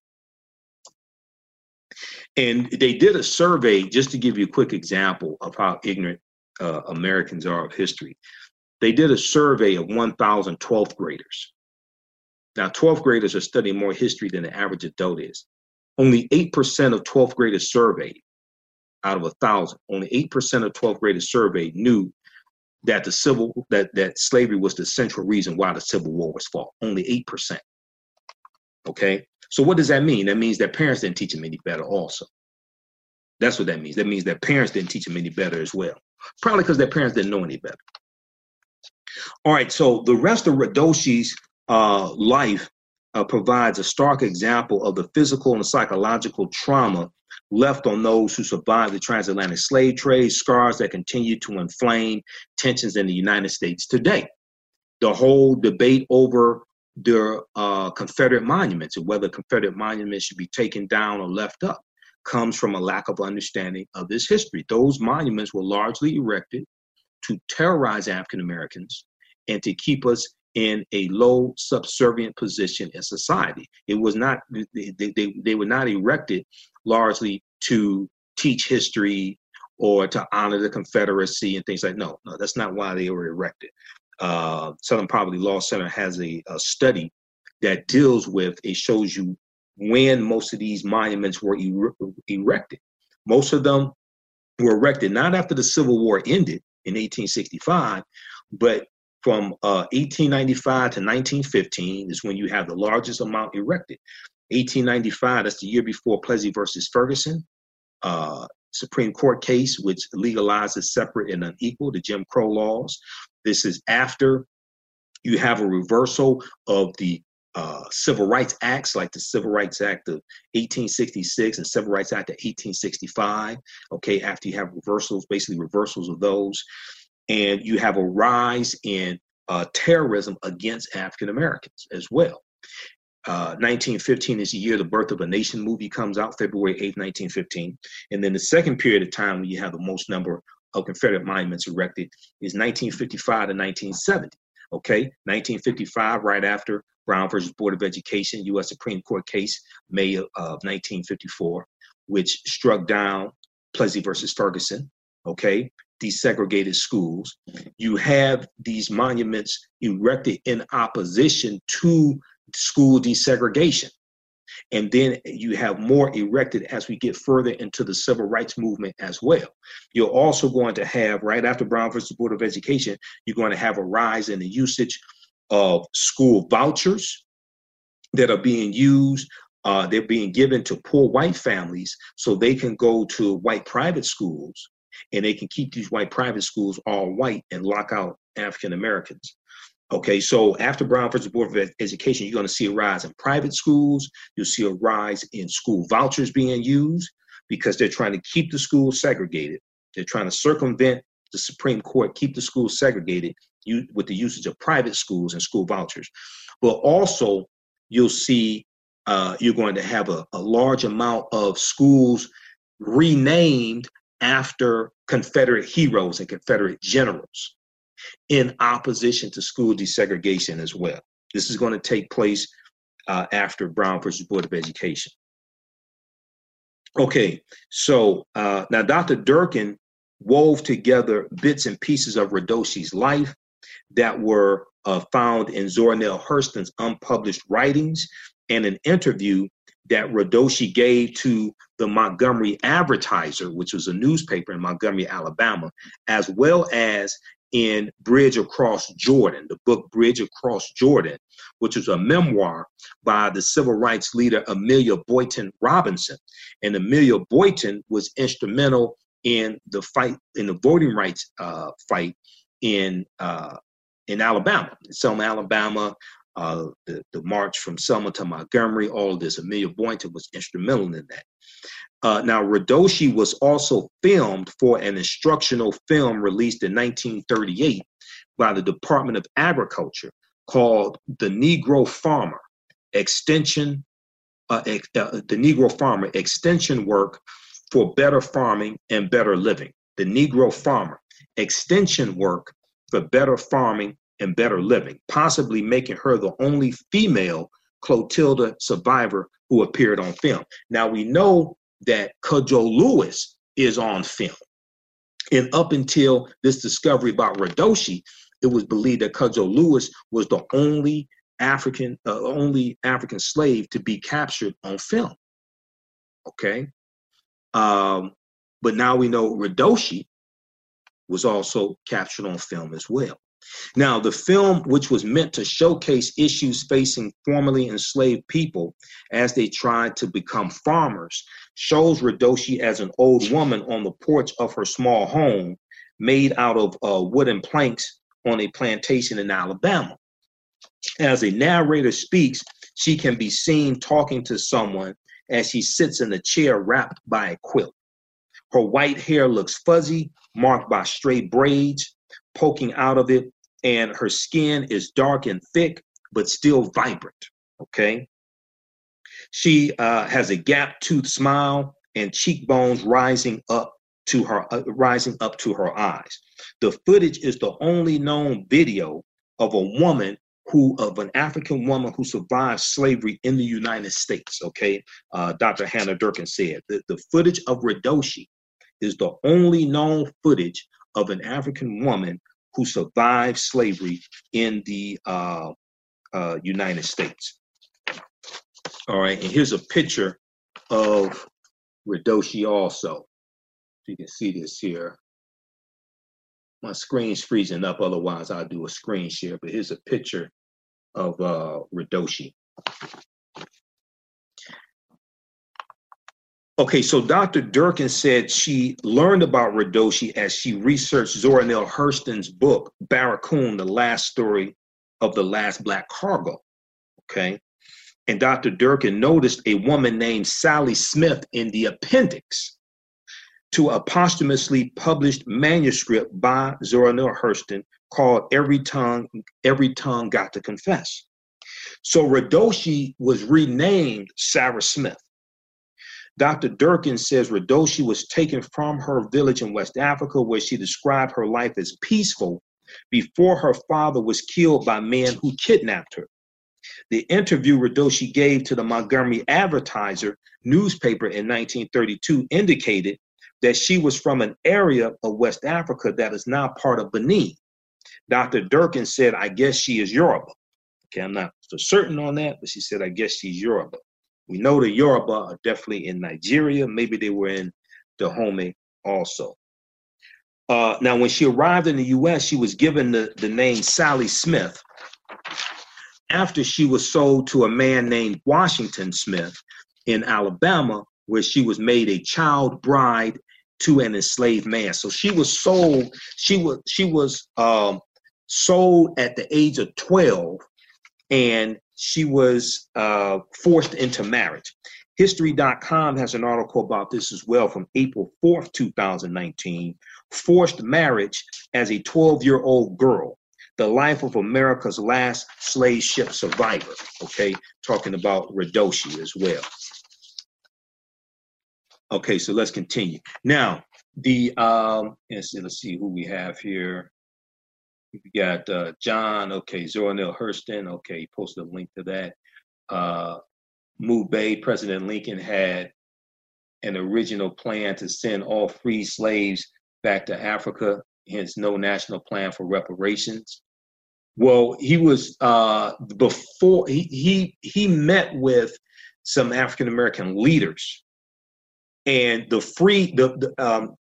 And they did a survey, just to give you a quick example of how ignorant uh, Americans are of history. They did a survey of one thousand twelfth graders. Now, twelfth graders are studying more history than the average adult is. Only eight percent of twelfth graders surveyed, out of a thousand, only eight percent of twelfth graders surveyed knew that the civil, that, that slavery was the central reason why the Civil War was fought. Only eight percent, okay? So what does that mean? That means that parents didn't teach them any better also. That's what that means. That means that parents didn't teach them any better as well. Probably because their parents didn't know any better. All right, so the rest of Radoshi's uh, life uh, provides a stark example of the physical and psychological trauma left on those who survived the transatlantic slave trade, scars that continue to inflame tensions in the United States today. The whole debate over the uh, Confederate monuments and whether Confederate monuments should be taken down or left up comes from a lack of understanding of this history. Those monuments were largely erected to terrorize African Americans and to keep us in a low subservient position in society. It was not, they, they, they were not erected largely to teach history or to honor the Confederacy and things like, no, no, that's not why they were erected. Uh, Southern Poverty Law Center has a, a study that deals with, it shows you when most of these monuments were er erected. Most of them were erected not after the Civil War ended in eighteen sixty-five, but from uh, eighteen ninety-five to nineteen fifteen is when you have the largest amount erected. eighteen ninety-five, that's the year before Plessy versus Ferguson, uh, Supreme Court case, which legalizes separate and unequal, the Jim Crow laws. This is after you have a reversal of the uh, Civil Rights Acts, like the Civil Rights Act of eighteen sixty-six and Civil Rights Act of eighteen sixty-five. Okay, after you have reversals, basically reversals of those, and you have a rise in uh, terrorism against African Americans as well. Uh, nineteen fifteen is the year the Birth of a Nation movie comes out, February eighth, nineteen fifteen. And then the second period of time when you have the most number of Confederate monuments erected is nineteen fifty-five to nineteen seventy. Okay, nineteen fifty-five, right after Brown versus Board of Education, U S Supreme Court case, May of nineteen fifty-four, which struck down Plessy versus Ferguson. Okay, desegregated schools. You have these monuments erected in opposition to school desegregation. And then you have more erected as we get further into the civil rights movement as well. You're also going to have, right after Brown versus Board of Education, you're going to have a rise in the usage of school vouchers that are being used. Uh, they're being given to poor white families so they can go to white private schools, and they can keep these white private schools all white and lock out African Americans. Okay, so after Brown versus Board of Education, you're going to see a rise in private schools. You'll see a rise in school vouchers being used because they're trying to keep the schools segregated. They're trying to circumvent the Supreme Court, keep the schools segregated with the usage of private schools and school vouchers. But also, you'll see uh, you're going to have a, a large amount of schools renamed after Confederate heroes and Confederate generals, in opposition to school desegregation as well. This is going to take place uh, after Brown versus Board of Education. Okay, so uh, now Doctor Durkin wove together bits and pieces of Radoshi's life that were uh, found in Zora Neale Hurston's unpublished writings and an interview that Radoshi gave to the Montgomery Advertiser, which was a newspaper in Montgomery, Alabama, as well as in Bridge Across Jordan, the book Bridge Across Jordan, which was a memoir by the civil rights leader Amelia Boynton Robinson. And Amelia Boynton was instrumental in the fight, in the voting rights uh, fight in uh, in Alabama, in Selma, Alabama, uh, the, the march from Selma to Montgomery, all of this. Amelia Boynton was instrumental in that. Uh, now, Radoshi was also filmed for an instructional film released in nineteen thirty-eight by the Department of Agriculture called The Negro Farmer, Extension, uh, ex uh, The Negro Farmer, Extension Work for Better Farming and Better Living. The Negro Farmer, Extension Work for Better Farming and Better Living, possibly making her the only female Clotilda survivor who appeared on film. Now, we know that Cudjoe Lewis is on film. And up until this discovery about Radoshi, it was believed that Cudjoe Lewis was the only African, uh, only African slave to be captured on film. Okay. Um, but now we know Radoshi was also captured on film as well. Now, the film, which was meant to showcase issues facing formerly enslaved people as they tried to become farmers, shows Radoshi as an old woman on the porch of her small home made out of uh, wooden planks on a plantation in Alabama. As a narrator speaks, she can be seen talking to someone as she sits in a chair wrapped by a quilt. Her white hair looks fuzzy, marked by stray braids poking out of it, and her skin is dark and thick, but still vibrant, okay? She uh, has a gap-toothed smile and cheekbones rising up to her, uh, rising up to her eyes. The footage is the only known video of a woman who, of an African woman who survived slavery in the United States, okay? Uh, Doctor Hannah Durkin said that the footage of Radoshi is the only known footage of an African woman who survived slavery in the uh, uh, United States. All right, and here's a picture of Radoshi also. You can see this here. My screen's freezing up, otherwise I'll do a screen share, but here's a picture of uh, Radoshi. Okay, so Doctor Durkin said she learned about Radoshi as she researched Zora Neale Hurston's book, Barracoon, the Last Story of the Last Black Cargo, okay? And Doctor Durkin noticed a woman named Sally Smith in the appendix to a posthumously published manuscript by Zora Neale Hurston called Every Tongue, Every Tongue Got to Confess. So Radoshi was renamed Sarah Smith. Doctor Durkin says Radoshi was taken from her village in West Africa, where she described her life as peaceful before her father was killed by men who kidnapped her. The interview Radoshi gave to the Montgomery Advertiser newspaper in nineteen thirty-two indicated that she was from an area of West Africa that is now part of Benin. Doctor Durkin said, I guess she is Yoruba. Okay, I'm not for certain on that, but she said, I guess she's Yoruba. We know the Yoruba are definitely in Nigeria. Maybe they were in Dahomey also. Uh, now, when she arrived in the U S, she was given the, the name Sally Smith after she was sold to a man named Washington Smith in Alabama, where she was made a child bride to an enslaved man. So she was sold, she was, she was um, sold at the age of twelve, and she was uh, forced into marriage. History dot com has an article about this as well from April fourth, two thousand nineteen, Forced Marriage as a twelve-year-old Girl, the Life of America's Last Slave Ship Survivor, okay, talking about Radoshi as well. Okay, so let's continue. Now, the, um, let's see, let's see who we have here. We got uh, John, okay, Zora Neale Hurston, okay, he posted a link to that. Uh, Mubay, President Lincoln had an original plan to send all free slaves back to Africa, hence no national plan for reparations. Well, he was, uh, before, he, he, he met with some African-American leaders, and the free, the, the um,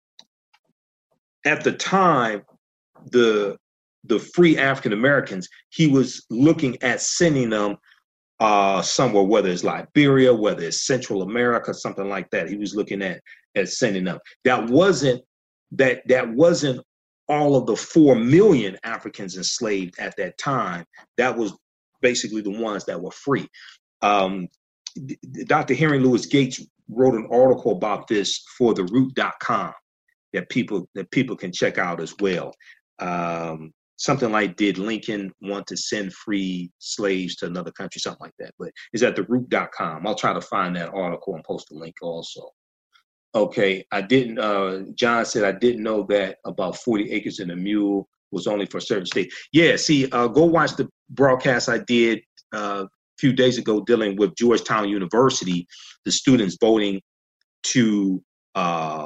at the time, the the free African Americans, he was looking at sending them uh, somewhere, whether it's Liberia, whether it's Central America, something like that. He was looking at at sending them. That wasn't that that wasn't all of the four million Africans enslaved at that time. That was basically the ones that were free. Um, Doctor Henry Louis Gates wrote an article about this for the root dot com that people that people can check out as well. Um, something like, did Lincoln want to send free slaves to another country? Something like that. But it's at the root dot com. I'll try to find that article and post a link also. Okay, I didn't, uh, John said, I didn't know that about forty acres and a mule was only for certain states. Yeah, see, uh, go watch the broadcast I did uh, a few days ago dealing with Georgetown University, the students voting to uh,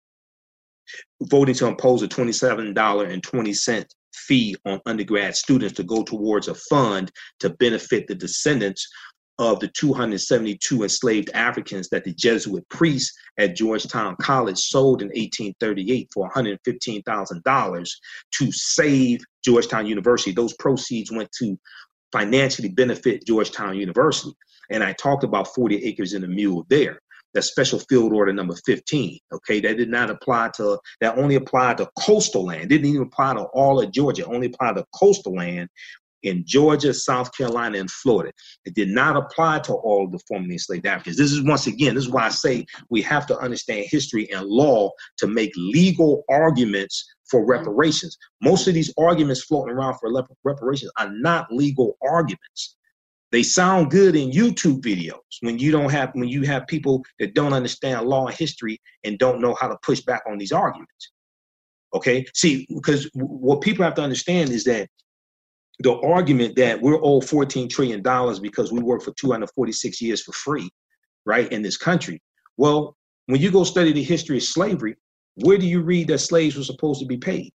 voting to impose a twenty-seven dollars and twenty cents fee on undergrad students to go towards a fund to benefit the descendants of the two hundred seventy-two enslaved Africans that the Jesuit priests at Georgetown College sold in eighteen thirty-eight for one hundred fifteen thousand dollars to save Georgetown University. Those proceeds went to financially benefit Georgetown University. And I talked about forty acres and a mule there. That's Special Field Order number fifteen. Okay, that did not apply to, that only applied to coastal land. Didn't even apply to all of Georgia, only applied to coastal land in Georgia, South Carolina, and Florida. It did not apply to all of the formerly enslaved Africans. This is, once again, this is why I say we have to understand history and law to make legal arguments for reparations. Most of these arguments floating around for reparations are not legal arguments. They sound good in YouTube videos when you don't have, when you have people that don't understand law and history and don't know how to push back on these arguments. Okay, see, because what people have to understand is that the argument that we're owed fourteen trillion dollars because we worked for two hundred forty-six years for free, right, in this country. Well, when you go study the history of slavery, where do you read that slaves were supposed to be paid?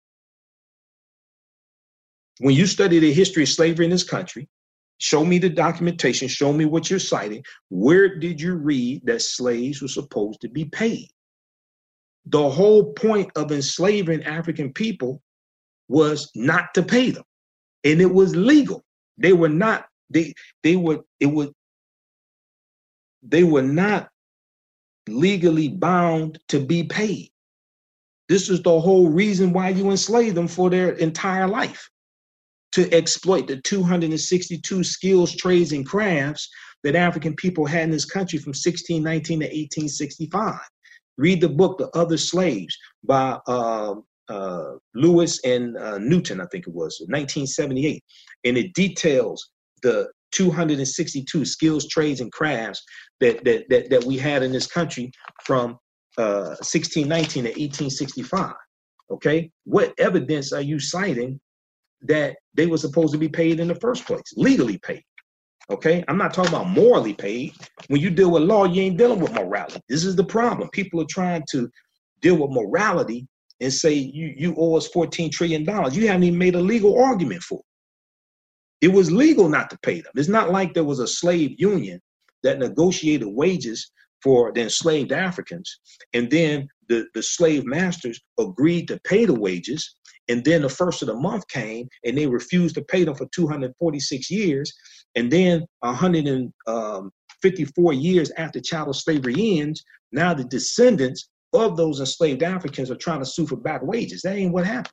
When you study the history of slavery in this country, show me the documentation, show me what you're citing. Where did you read that slaves were supposed to be paid? The whole point of enslaving African people was not to pay them. And it was legal. They were not, they, they were, it was, they were not legally bound to be paid. This is the whole reason why you enslaved them for their entire life, to exploit the two hundred sixty-two skills, trades, and crafts that African people had in this country from sixteen nineteen to eighteen sixty-five. Read the book, The Other Slaves, by uh, uh, Lewis and uh, Newton, I think it was, nineteen seventy-eight. And it details the two hundred sixty-two skills, trades, and crafts that, that, that, that we had in this country from uh, sixteen nineteen to eighteen sixty-five. Okay? What evidence are you citing that they were supposed to be paid in the first place, legally paid? Okay, I'm not talking about morally paid. When you deal with law, you ain't dealing with morality. This is the problem. People are trying to deal with morality and say you, you owe us fourteen trillion dollars. You haven't even made a legal argument for it. It was legal not to pay them. It's not like there was a slave union that negotiated wages for the enslaved Africans, and then the, the slave masters agreed to pay the wages, and then the first of the month came and they refused to pay them for two hundred forty-six years. And then one hundred fifty-four years after chattel slavery ends, now the descendants of those enslaved Africans are trying to sue for back wages. That ain't what happened.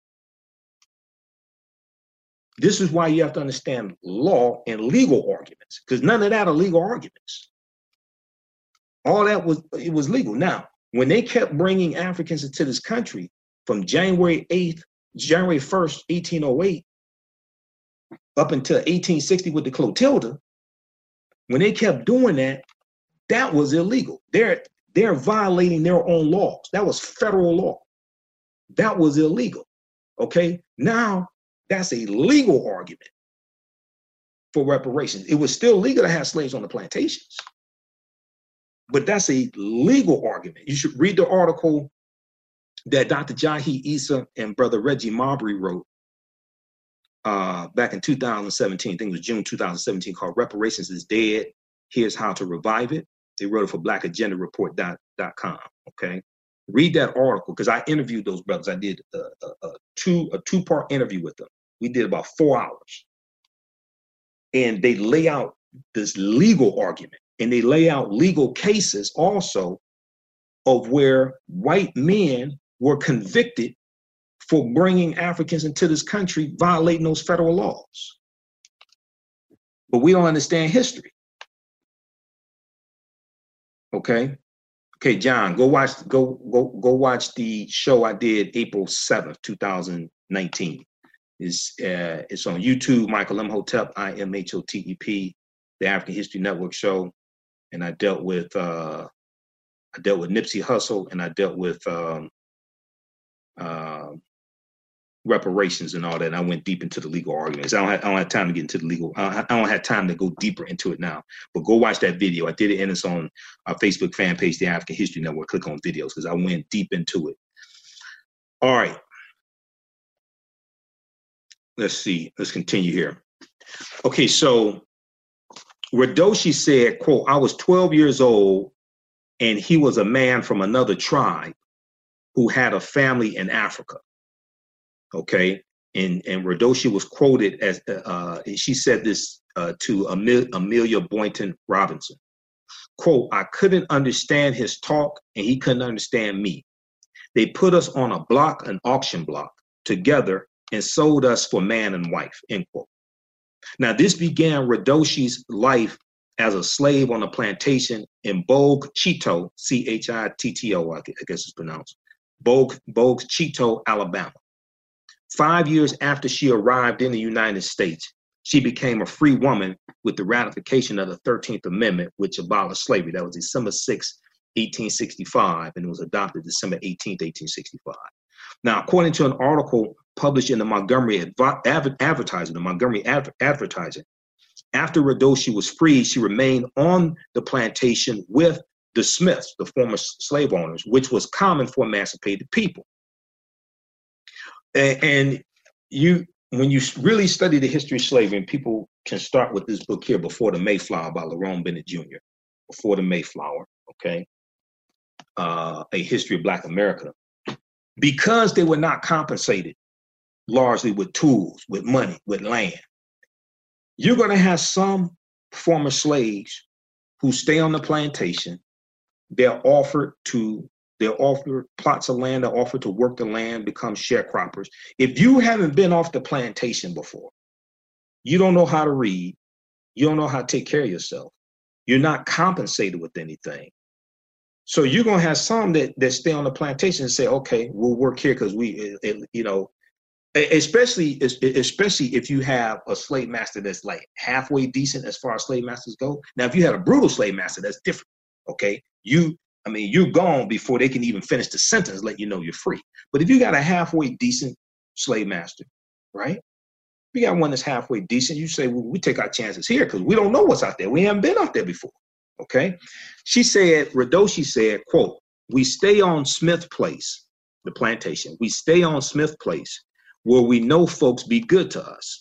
This is why you have to understand law and legal arguments, because none of that are legal arguments. All that was, it was legal. Now, when they kept bringing Africans into this country from January eighth, January first, eighteen oh eight, up until eighteen sixty with the Clotilda, when they kept doing that, that was illegal. They're, they're violating their own laws. That was federal law. That was illegal, okay? Now, that's a legal argument for reparations. It was still legal to have slaves on the plantations, but that's a legal argument. You should read the article that Doctor Jahi Issa and Brother Reggie Marbury wrote Uh, back in two thousand seventeen, I think it was June two thousand seventeen, called Reparations is Dead, Here's How to Revive It. They wrote it for black agenda report dot com, okay? Read that article, because I interviewed those brothers. I did a, a, a, two, a two-part interview with them. We did about four hours. And they lay out this legal argument, and they lay out legal cases also of where white men were convicted for bringing Africans into this country, violating those federal laws. But we don't understand history. Okay? Okay, John, go watch, go, go, go watch the show I did April seventh, two thousand nineteen. It's, uh, it's on YouTube, Michael Imhotep, I M H O T E P, the African History Network show. And I dealt with, uh, I dealt with Nipsey Hussle, and I dealt with, um, uh, reparations and all that. And I went deep into the legal arguments. I don't have, I don't have time to get into the legal. I don't, I don't have time to go deeper into it now. But go watch that video. I did it, and it's on our Facebook fan page, the African History Network. Click on videos, because I went deep into it. All right. Let's see. Let's continue here. Okay, so Radoshi said, quote, "I was twelve years old, and he was a man from another tribe who had a family in Africa." Okay, and and Radoshi was quoted as, uh, she said this uh, to Amel- Amelia Boynton Robinson, quote, "I couldn't understand his talk, and he couldn't understand me. They put us on a block, an auction block, together, and sold us for man and wife," end quote. Now, this began Radoshi's life as a slave on a plantation in Bogue Chitto, C H I T T O, I guess it's pronounced, Bogue, Bogue Chitto, Alabama. Five years after she arrived in the United States, she became a free woman with the ratification of the thirteenth Amendment, which abolished slavery. That was December sixth, eighteen sixty-five, and it was adopted December eighteenth, eighteen sixty-five. Now, according to an article published in the Montgomery Adver- Adver- Advertiser, the Montgomery Adver- Advertiser, after Radoshi was freed, she remained on the plantation with the Smiths, the former slave owners, which was common for emancipated people. And, and you, when you really study the history of slavery, and people can start with this book here, Before the Mayflower, by Lerone Bennett Junior Before the Mayflower, okay? Uh, a History of Black America. Because they were not compensated largely with tools, with money, with land, you're going to have some former slaves who stay on the plantation. They're offered to They're offered plots of land, they're offered to work the land, become sharecroppers. If you haven't been off the plantation before, you don't know how to read, you don't know how to take care of yourself, you're not compensated with anything, So you're gonna have some that that stay on the plantation and say, okay, we'll work here because we, it, it, you know, especially especially if you have a slave master that's like halfway decent as far as slave masters go. Now, if you had a brutal slave master, that's different. Okay, you, I mean, you're gone before they can even finish the sentence, let you know you're free. But if you got a halfway decent slave master, right? If you got one that's halfway decent, you say, well, we take our chances here because we don't know what's out there. We haven't been out there before. Okay, she said, Radoshi said, quote, "We stay on Smith Place, the plantation. We stay on Smith Place, where we know folks be good to us."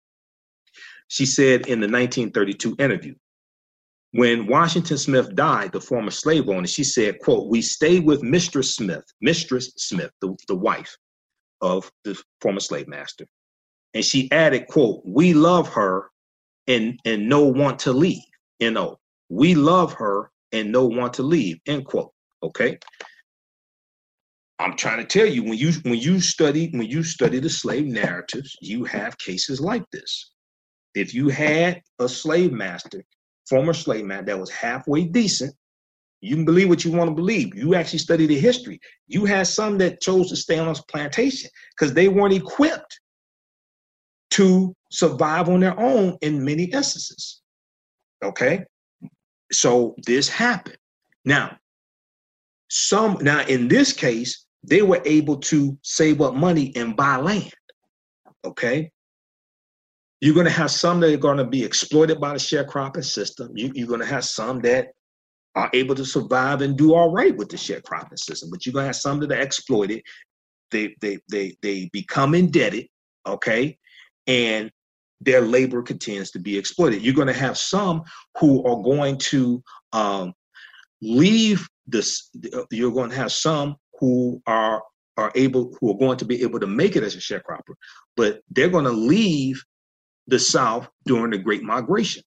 She said in the nineteen thirty-two interview, when Washington Smith died, the former slave owner, she said, quote, "We stayed with Mistress Smith, Mistress Smith, the, the wife of the former slave master." And she added, quote, "We love her and, and no want to leave," N O. "We love her and no want to leave," end quote. Okay. I'm trying to tell you, when you when you study when you study the slave narratives, you have cases like this. If you had a slave master, former slave master that was halfway decent, you can believe what you want to believe. You actually study the history. You had some that chose to stay on a plantation because they weren't equipped to survive on their own in many instances. Okay, so this happened. Now, some now in this case, they were able to save up money and buy land. Okay. You're going to have some that are going to be exploited by the sharecropping system. You, you're going to have some that are able to survive and do all right with the sharecropping system, but you're going to have some that are exploited. They, they, they, they become indebted. Okay. And their labor continues to be exploited. You're going to have some who are going to um, leave this. You're going to have some who are are able, who are going to be able to make it as a sharecropper, but they're going to leave the South during the Great Migration,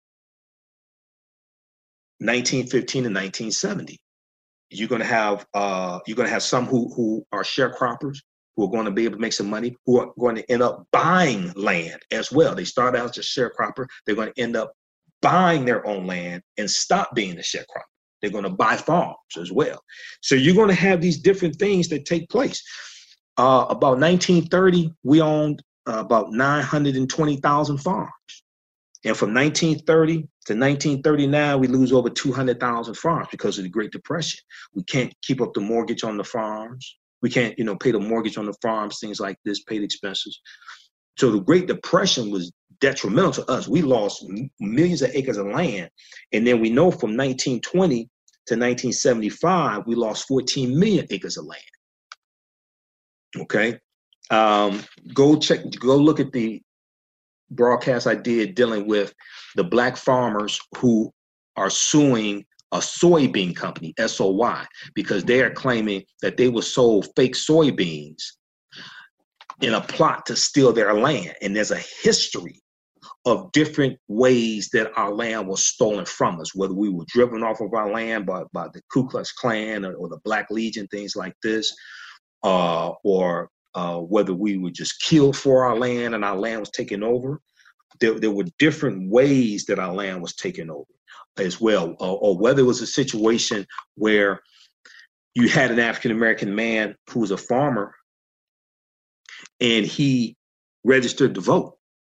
nineteen fifteen to nineteen seventy. You're going to have uh, you're going to have some who who are sharecroppers who are going to be able to make some money, who are going to end up buying land as well. They start out as a sharecropper. They're going to end up buying their own land and stop being a sharecropper. They're going to buy farms as well. So you're going to have these different things that take place. Uh, about nineteen thirty, we owned uh, about nine hundred twenty thousand farms. And from nineteen thirty to nineteen thirty-nine, we lose over two hundred thousand farms because of the Great Depression. We can't keep up the mortgage on the farms. We can't, you know, pay the mortgage on the farms, things like this, pay the expenses. So the Great Depression was detrimental to us. We lost millions of acres of land. And then we know from nineteen twenty to nineteen seventy-five, we lost fourteen million acres of land. Okay. Um, go check, go look at the broadcast I did dealing with the black farmers who are suing a soybean company, S O Y, because they are claiming that they were sold fake soybeans in a plot to steal their land. And there's a history of different ways that our land was stolen from us, whether we were driven off of our land by, by the Ku Klux Klan or, or the Black Legion, things like this, uh, or uh, whether we were just killed for our land and our land was taken over. There, there were different ways that our land was taken over as well, or, or whether it was a situation where you had an African-American man who was a farmer and he registered to vote.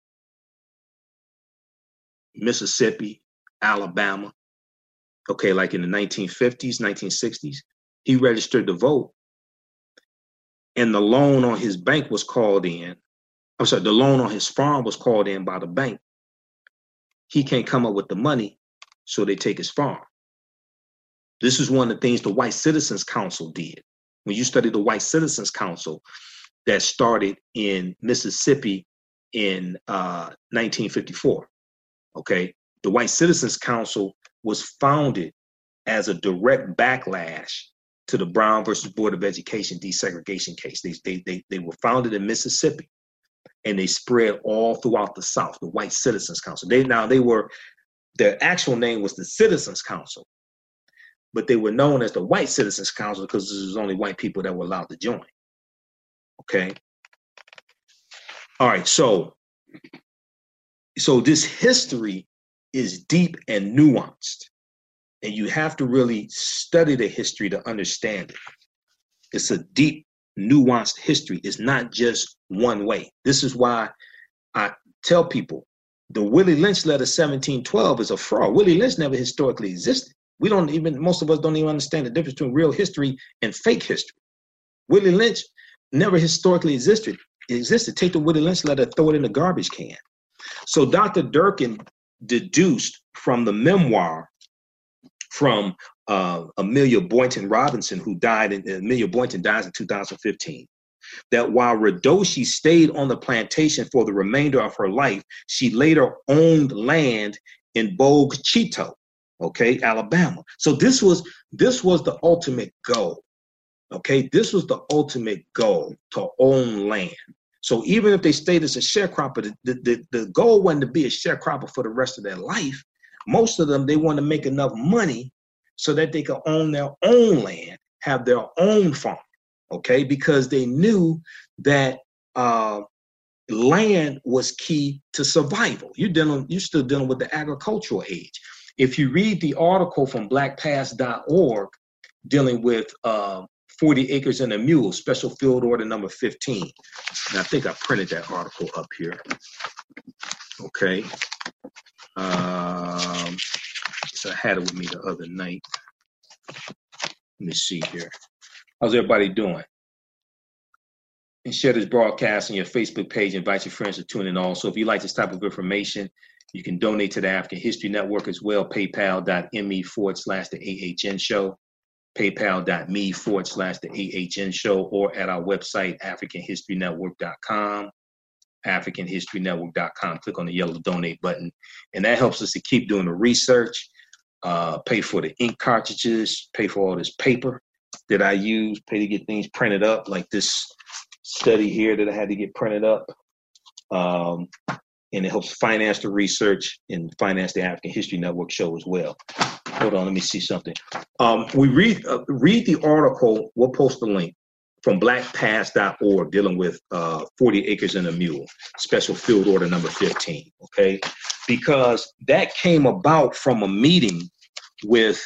Mississippi, Alabama, okay, like in the nineteen fifties, nineteen sixties, he registered to vote, and the loan on his bank was called in. I'm sorry, the loan on his farm was called in by the bank. He can't come up with the money, so they take his farm. This is one of the things the White Citizens Council did. When you study the White Citizens Council that started in Mississippi in uh, nineteen fifty-four, okay, the White Citizens Council was founded as a direct backlash to the Brown versus Board of Education desegregation case. They, they, they, they were founded in Mississippi and they spread all throughout the South, the White Citizens Council. They now they were, their actual name was the Citizens Council, but they were known as the White Citizens Council because this was only white people that were allowed to join. Okay. All right. So, so this history is deep and nuanced. And you have to really study the history to understand it. It's a deep, nuanced history. It's not just one way. This is why I tell people the Willie Lynch letter seventeen twelve is a fraud. Willie Lynch never historically existed. We don't even, most of us don't even understand the difference between real history and fake history. Willie Lynch never historically existed. existed. Take the Willie Lynch letter, throw it in the garbage can. So Doctor Durkin deduced from the memoir from uh, Amelia Boynton Robinson, who died in, Amelia Boynton dies in two thousand fifteen, that while Redoshi stayed on the plantation for the remainder of her life, she later owned land in Bogue Chitto, okay, Alabama. So this was this was the ultimate goal, okay? This was the ultimate goal, to own land. So even if they stayed as a sharecropper, the, the, the goal wasn't to be a sharecropper for the rest of their life. Most of them, they want to make enough money so that they could own their own land, have their own farm, okay? Because they knew that uh, land was key to survival. You're dealing, you're still dealing with the agricultural age. If you read the article from black past dot org dealing with uh, forty acres and a mule, special field order number fifteen. And I think I printed that article up here. Okay. Um, so I had it with me the other night. Let me see here. How's everybody doing? And share this broadcast on your Facebook page. Invite your friends to tune in also. If you like this type of information, you can donate to the African History Network as well. PayPal.me forward slash the AHN show. PayPal.me forward slash the AHN show, or at our website, African History Network dot com. African History Network dot com. Click on the yellow donate button. And that helps us to keep doing the research, uh, pay for the ink cartridges, pay for all this paper that I use, pay to get things printed up, like this study here that I had to get printed up. Um, and it helps finance the research and finance the African History Network show as well. Hold on, let me see something. Um, we read uh, read the article. We'll post the link from black past dot org dealing with uh, forty acres and a mule, special field order number fifteen. Okay, because that came about from a meeting with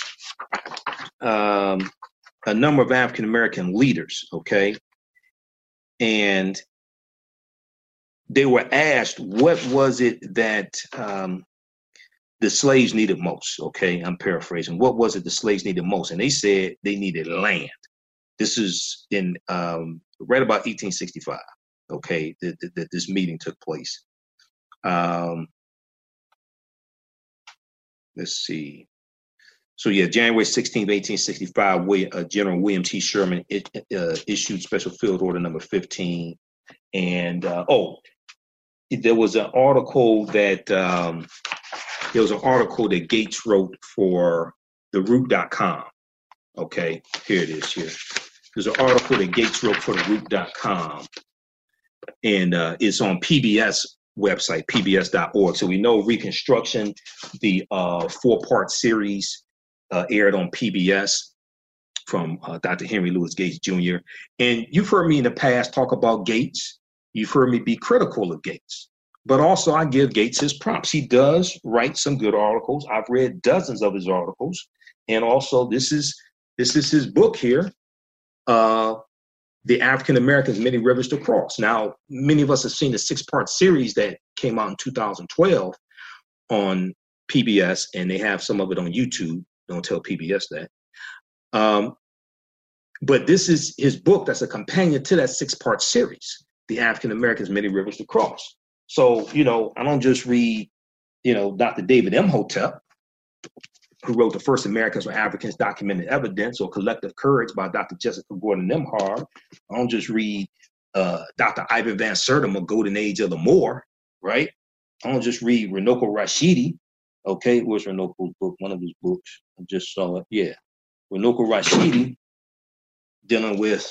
um, a number of African American leaders. Okay, and they were asked, what was it that um, the slaves needed most? Okay, I'm paraphrasing. What was it the slaves needed most? And they said they needed land. This is in um, right about eighteen sixty-five. Okay, that this meeting took place. Um, let's see. So yeah, January sixteenth, eighteen sixty-five, William, uh, General William T. Sherman it, uh, issued Special Field Order number fifteen. And uh, oh, there was an article that um, there was an article that Gates wrote for the root dot com. Okay, here it is here. There's an article that Gates wrote for the root dot com, and uh, it's on P B S website, P B S dot org. So we know Reconstruction, the uh, four-part series, uh, aired on P B S from uh, Doctor Henry Louis Gates Junior And you've heard me in the past talk about Gates. You've heard me be critical of Gates, but also I give Gates his props. He does write some good articles. I've read dozens of his articles, and also this is this is his book here, uh, The African Americans, Many Rivers to Cross. Now, many of us have seen the six-part series that came out in two thousand twelve on P B S, and they have some of it on YouTube. Don't tell P B S that. Um, but this is his book that's a companion to that six-part series, The African Americans, Many Rivers to Cross. So, you know, I don't just read, you know, Doctor David Imhotep, who wrote The First Americans or Africans Documented Evidence, or Collective Courage by Doctor Jessica Gordon Nimhard. I don't just read uh, Doctor Ivan Van Sertima, Golden Age of the Moor, right? I don't just read Runoko Rashidi. Okay, where's Runoko's book? One of his books. I just saw it. Yeah. Runoko Rashidi dealing with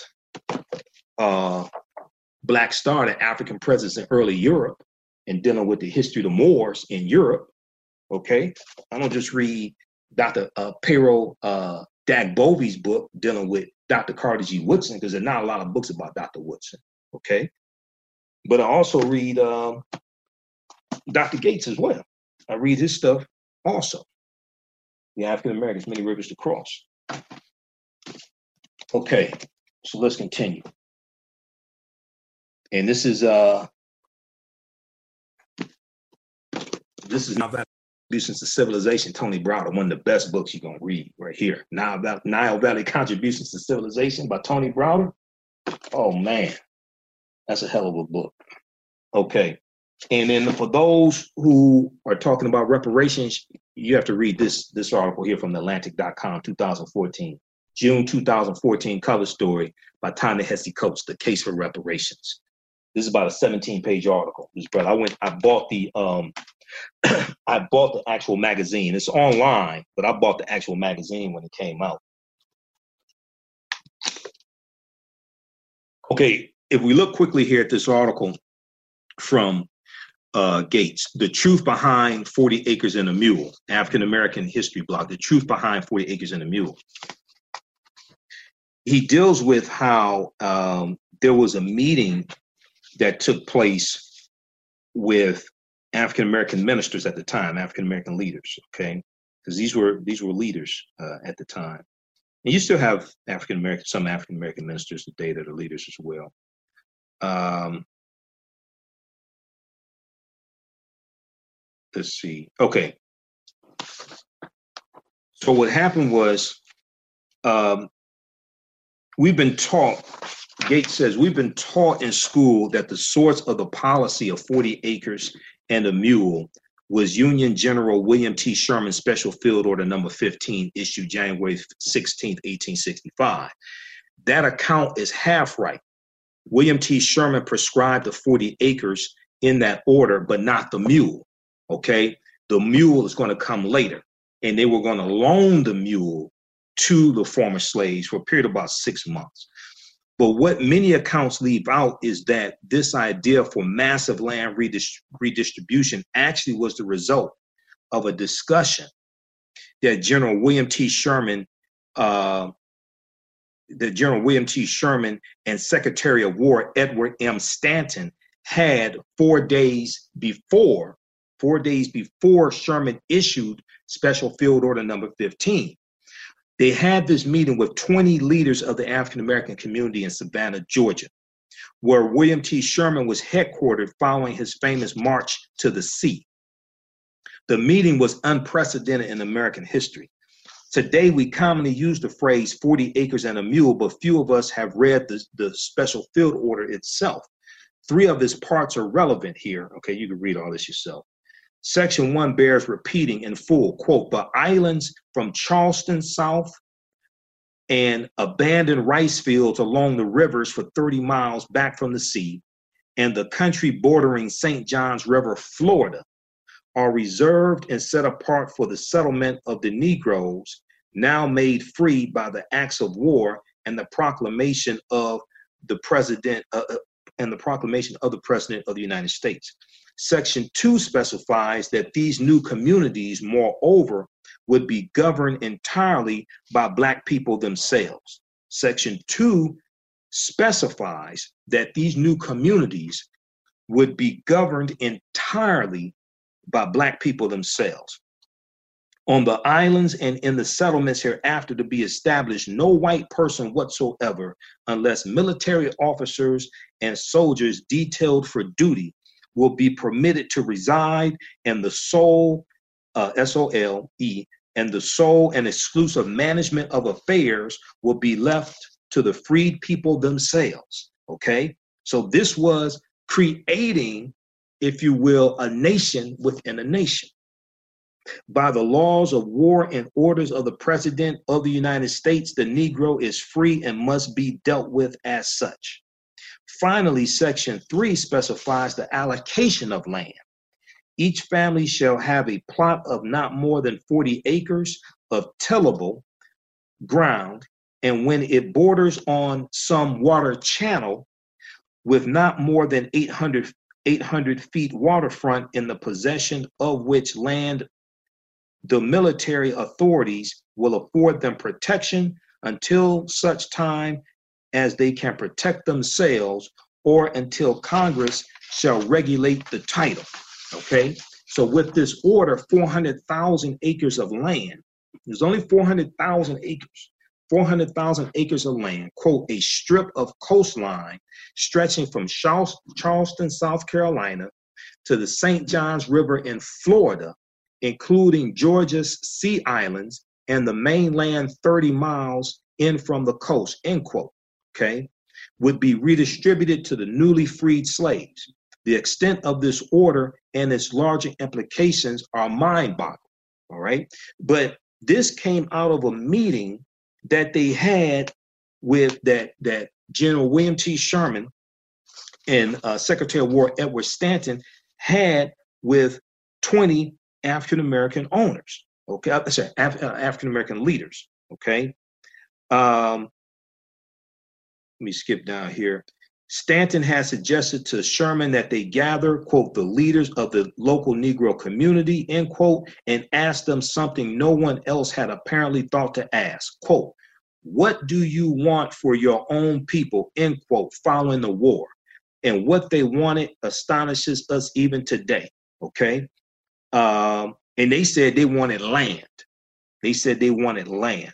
uh, Black Star, the African presence in early Europe, and dealing with the history of the Moors in Europe. Okay, I don't just read Doctor Uh, Pero uh, Dagbovie's book dealing with Doctor Carter G. Woodson, because there are not a lot of books about Doctor Woodson. Okay, but I also read um, Doctor Gates as well. I read his stuff also. The African Americans, many rivers to cross. Okay, so let's continue. And this is uh this is Contributions to Civilization, Tony Browder, one of the best books you're gonna read right here. Nile Valley, Nile Valley Contributions to Civilization by Tony Browder. Oh man, that's a hell of a book. Okay. And then for those who are talking about reparations, you have to read this this article here from the Atlantic dot com, two thousand fourteen, June two thousand fourteen cover story by Ta-Nehisi Coates, The Case for Reparations. This is about a seventeen page article. This brother, I went, I bought the um, I bought the actual magazine. It's online, but I bought the actual magazine when it came out. Okay, if we look quickly here at this article from Uh, Gates, The Truth Behind forty acres and a Mule, African American History Blog, The Truth Behind forty acres and a Mule. He deals with how um, there was a meeting that took place with African American ministers at the time, African American leaders, okay? Because these were these were leaders uh, at the time. And you still have African American, some African American ministers today that are leaders as well. Um, Let's see. Okay. So what happened was um, we've been taught, Gates says, we've been taught in school that the source of the policy of forty acres and a mule was Union General William T. Sherman Special Field Order number fifteen, issued January sixteenth, eighteen sixty-five. That account is half right. William T. Sherman prescribed the forty acres in that order, but not the mule. Okay, the mule is going to come later, and they were going to loan the mule to the former slaves for a period of about six months. But what many accounts leave out is that this idea for massive land redist- redistribution actually was the result of a discussion that General William T. Sherman, uh, that General William T. Sherman and Secretary of War Edward M. Stanton had four days before. Four days before Sherman issued Special Field Order number fifteen. They had this meeting with twenty leaders of the African American community in Savannah, Georgia, where William T. Sherman was headquartered following his famous March to the Sea. The meeting was unprecedented in American history. Today, we commonly use the phrase forty acres and a mule, but few of us have read the, the Special Field Order itself. Three of its parts are relevant here. Okay, you can read all this yourself. Section one bears repeating in full, quote, the islands from Charleston south and abandoned rice fields along the rivers for thirty miles back from the sea and the country bordering Saint Johns River, Florida, are reserved and set apart for the settlement of the Negroes, now made free by the acts of war and the proclamation of the president uh, and the proclamation of the President of the United States. Section two specifies that these new communities, moreover, would be governed entirely by Black people themselves. Section two specifies that these new communities would be governed entirely by Black people themselves. On the islands and in the settlements hereafter to be established, no white person whatsoever, unless military officers and soldiers detailed for duty, will be permitted to reside, and the sole, uh, S O L E, and the sole and exclusive management of affairs will be left to the freed people themselves, okay? So this was creating, if you will, a nation within a nation. By the laws of war and orders of the President of the United States, the Negro is free and must be dealt with as such. Finally, Section three specifies the allocation of land. Each family shall have a plot of not more than forty acres of tillable ground, and when it borders on some water channel with not more than eight hundred, eight hundred feet waterfront, in the possession of which land the military authorities will afford them protection until such time as they can protect themselves, or until Congress shall regulate the title, okay? So with this order, four hundred thousand acres of land There's only four hundred thousand acres. four hundred thousand acres of land, quote, a strip of coastline stretching from Charleston, South Carolina to the Saint Johns River in Florida, including Georgia's Sea Islands and the mainland thirty miles in from the coast, end quote, okay, would be redistributed to the newly freed slaves. The extent of this order and its larger implications are mind-boggling, all right? But this came out of a meeting that they had with that, that General William T. Sherman and uh, Secretary of War Edward Stanton had with twenty African-American owners, okay? I said Af- uh, African-American leaders, okay? Um, let me skip down here. Stanton has suggested to Sherman that they gather, quote, the leaders of the local Negro community, end quote, and ask them something no one else had apparently thought to ask, quote, what do you want for your own people, end quote, following the war? And what they wanted astonishes us even today, okay? Um, and they said they wanted land. They said they wanted land.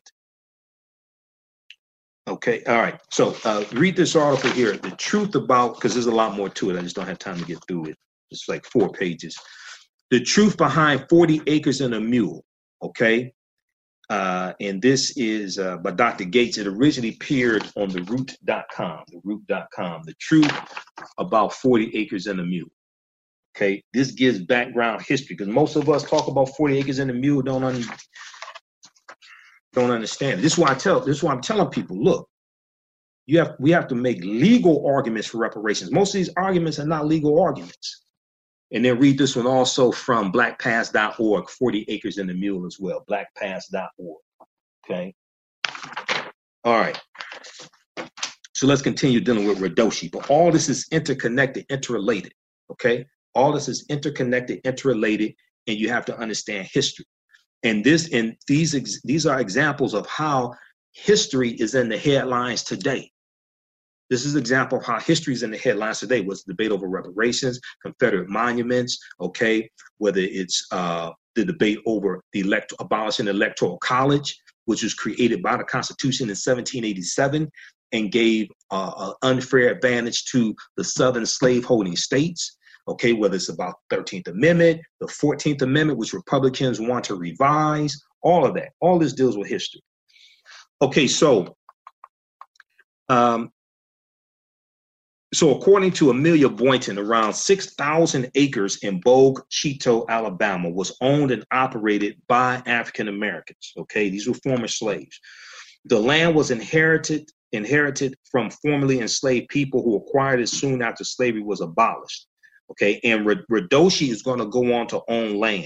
Okay, all right. So uh, read this article here. The truth about, because there's a lot more to it. I just don't have time to get through it. It's like four pages. The truth behind forty acres and a mule. Okay. Uh, and this is uh, by Doctor Gates. It originally appeared on the root dot com, the root dot com. The truth about forty acres and a mule. Okay. This gives background history because most of us talk about forty acres and a mule, don't understand. Don't understand. This is why I tell. This is why I'm telling people. Look, you have. We have to make legal arguments for reparations. Most of these arguments are not legal arguments. And then read this one also from black pass dot org. Forty acres and a mule as well. black pass dot org. Okay. All right. So let's continue dealing with Redoshi. But all this is interconnected, interrelated. Okay. All this is interconnected, interrelated, and you have to understand history. And this and these ex, these are examples of how history is in the headlines today. This is an example of how history is in the headlines today. Was the debate over reparations, Confederate monuments, okay? Whether it's uh, the debate over the elect abolishing the Electoral College, which was created by the Constitution in seventeen eighty-seven and gave uh, an unfair advantage to the Southern slaveholding states. Okay, whether it's about thirteenth Amendment, the fourteenth Amendment, which Republicans want to revise, all of that. All this deals with history. Okay, so, um, so according to Amelia Boynton, around six thousand acres in Bogue Chitto, Alabama, was owned and operated by African Americans. Okay, these were former slaves. The land was inherited inherited from formerly enslaved people who acquired it soon after slavery was abolished. Okay, and Redoshi is going to go on to own land.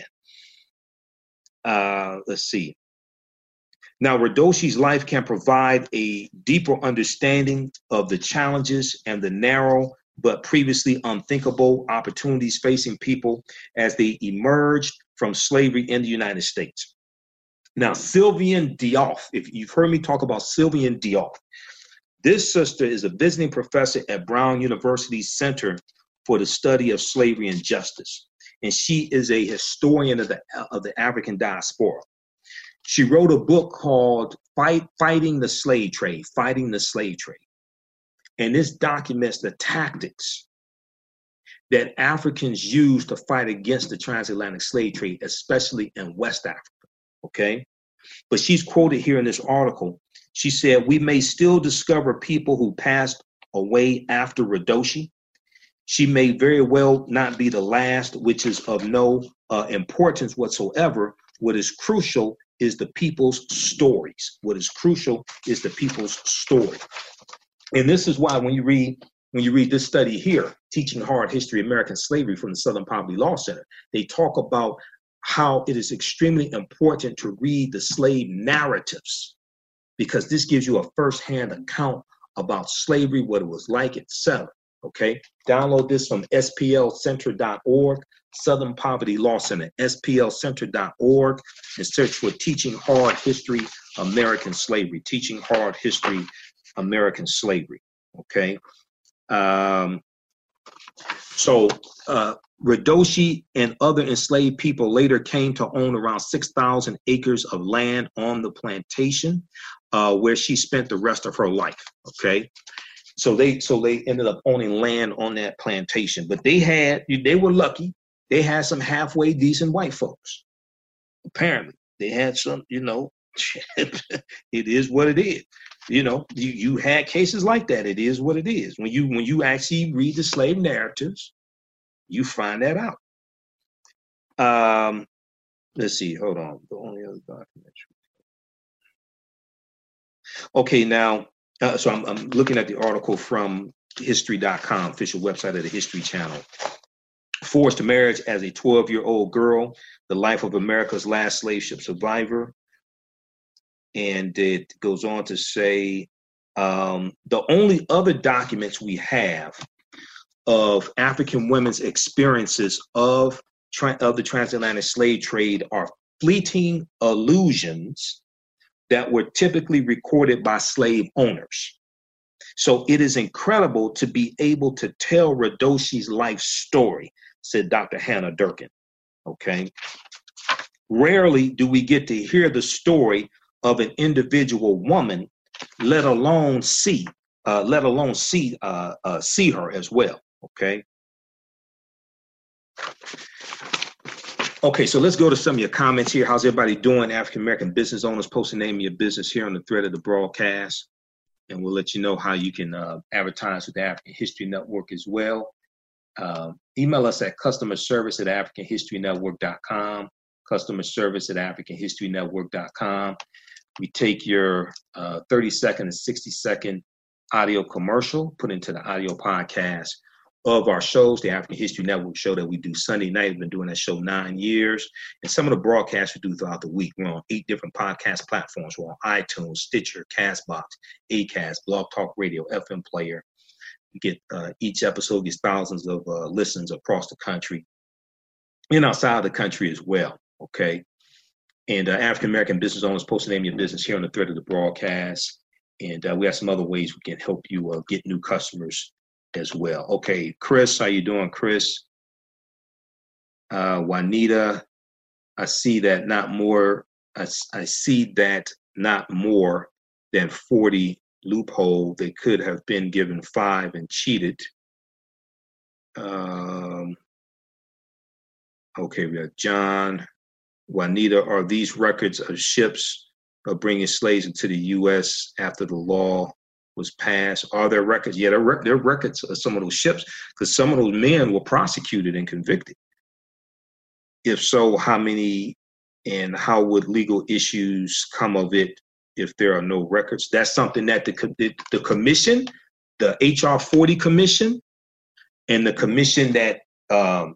Uh, let's see. Now, Redoshi's life can provide a deeper understanding of the challenges and the narrow but previously unthinkable opportunities facing people as they emerged from slavery in the United States. Now, Sylvian Diop, if you've heard me talk about Sylvian Diop, this sister is a visiting professor at Brown University's Center for the Study of Slavery and Justice. And she is a historian of the, of the African diaspora. She wrote a book called Fight, Fighting the Slave Trade, Fighting the Slave Trade. And this documents the tactics that Africans used to fight against the transatlantic slave trade, especially in West Africa, okay? But she's quoted here in this article. She said, we may still discover people who passed away after Redoshi. She may very well not be the last, which is of no uh, importance whatsoever. What is crucial is the people's stories. What is crucial is the people's story. And this is why when you read when you read this study here, Teaching Hard History of American Slavery from the Southern Poverty Law Center, they talk about how it is extremely important to read the slave narratives, because this gives you a firsthand account about slavery, what it was like, et cetera. Okay, download this from S P L center dot org, Southern Poverty Law Center, S P L center dot org, and search for Teaching Hard History, American Slavery, Teaching Hard History, American Slavery, okay? Um, So uh, Radoshi and other enslaved people later came to own around six thousand acres of land on the plantation, uh, where she spent the rest of her life. Okay. So they so they ended up owning land on that plantation, but they had they were lucky. They had some halfway decent white folks. Apparently, they had some. You know, it is what it is. You know, you you had cases like that. It is what it is. When you when you actually read the slave narratives, you find that out. Um, let's see. Hold on. The only other document. Okay, now. Uh, so I'm, I'm looking at the article from history dot com, official website of the History Channel. Forced to marriage as a twelve-year-old girl, the life of America's last slave ship survivor. And it goes on to say, um, the only other documents we have of African women's experiences of, tra- of the transatlantic slave trade are fleeting allusions that were typically recorded by slave owners. So it is incredible to be able to tell Radoshi's life story, said Doctor Hannah Durkin. Okay. Rarely do we get to hear the story of an individual woman, let alone see, uh, let alone see, uh, uh, see her as well. Okay. Okay, so let's go to some of your comments here. How's everybody doing? African American business owners, post the name of your business here on the thread of the broadcast, and we'll let you know how you can uh, advertise with the African History Network as well. Uh, email us at customer service at african history network dot com, customer service at african history network dot com. We take your uh, thirty second and sixty second audio commercial, put into the audio podcast of our shows, the African History Network show that we do Sunday night. We've been doing that show nine years. And some of the broadcasts we do throughout the week. We're on eight different podcast platforms. We're on iTunes, Stitcher, Castbox, Acast, Blog Talk Radio, F M Player. We get uh, each episode gets thousands of uh, listens across the country and outside the country as well. Okay. And uh, African American business owners, post the name of your business here on the thread of the broadcast. And uh, we have some other ways we can help you uh, get new customers as well. Okay, Chris, how you doing, Chris? Uh, Juanita, I see that not more. I, I see that not more than forty loophole. They could have been given five and cheated. Um, okay, we got John, Juanita. Are these records of ships of bringing slaves into the U S after the law was passed? Are there records? Yeah, there are, there are records of some of those ships, because some of those men were prosecuted and convicted. If so, how many, and how would legal issues come of it if there are no records? That's something that the, the, the commission, the H R forty commission, and the commission that um,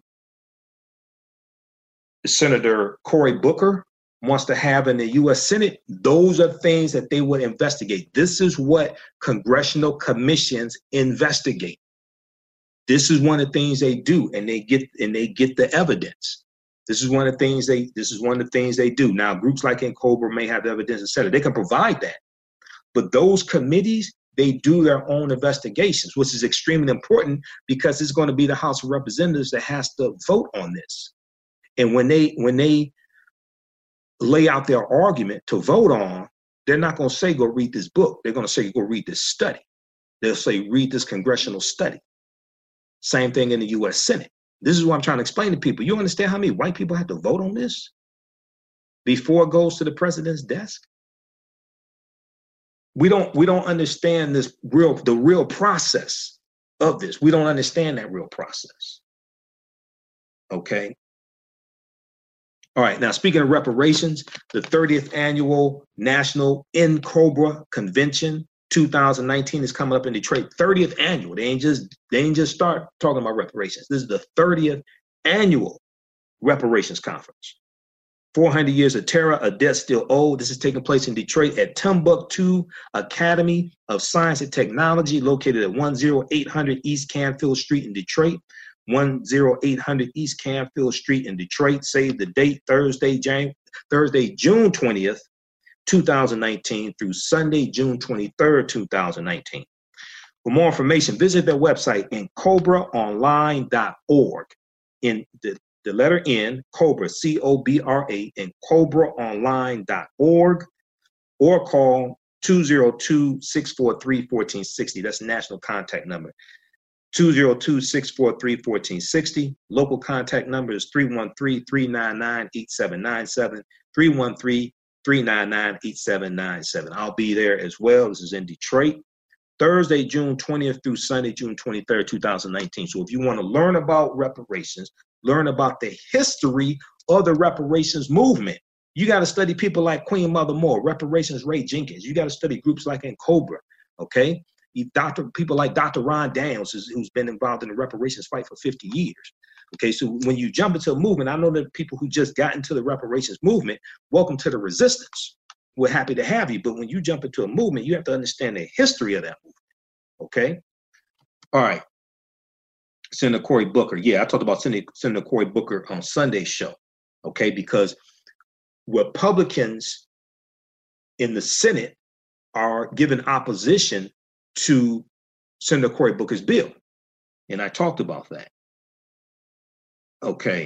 Senator Cory Booker wants to have in the U S Senate, those are things that they would investigate. This is what congressional commissions investigate. This is one of the things they do, and they get and they get the evidence. This is one of the things they this is one of the things they do. Now, groups like N COBRA may have evidence, et cetera. They can provide that. But those committees, they do their own investigations, which is extremely important, because it's going to be the House of Representatives that has to vote on this. And when they when they lay out their argument to vote on, they're not going to say, go read this book. They're going to say, go read this study. They'll say, read this congressional study. Same thing in the U S Senate. This is what I'm trying to explain to people. You understand how many white people have to vote on this before it goes to the president's desk? We don't, we don't understand this real, the real process of this. We don't understand that real process. Okay. All right, now speaking of reparations, the thirtieth annual National N COBRA Convention two thousand nineteen is coming up in Detroit. thirtieth annual. They ain't just they ain't just start talking about reparations. This is the thirtieth annual reparations conference. four hundred years of terror, a debt still owed. This is taking place in Detroit at Timbuktu Academy of Science and Technology, located at one oh eight hundred East Canfield Street in Detroit. one oh eight hundred East Canfield Street in Detroit. Save the date, Thursday, Jan- Thursday, June twentieth, two thousand nineteen through Sunday, June twenty-third, two thousand nineteen. For more information, visit their website in cobra online dot org. In the, the letter N, Cobra, C O B R A, in cobra online dot org, or call two oh two, six four three, one four six oh. That's the national contact number. two oh two, six four three, one four six oh. Local contact number is three one three, three nine nine, eight seven nine seven, three one three, three nine nine, eight seven nine seven. I'll be there as well. This is in Detroit, Thursday, June twentieth through Sunday, June twenty-third, two thousand nineteen. So if you want to learn about reparations, learn about the history of the reparations movement, you got to study people like Queen Mother Moore, Reparations Ray Jenkins. You got to study groups like in Cobra, okay? Doctor people like Doctor Ron Daniels, who's been involved in the reparations fight for fifty years. Okay, so when you jump into a movement, I know that people who just got into the reparations movement, welcome to the resistance. We're happy to have you, but when you jump into a movement, you have to understand the history of that movement. Okay, all right. Senator Cory Booker, yeah, I talked about Senator, Senator Cory Booker on Sunday's show. Okay, because Republicans in the Senate are giving opposition to Senator Cory Booker's bill, and I talked about that. Okay.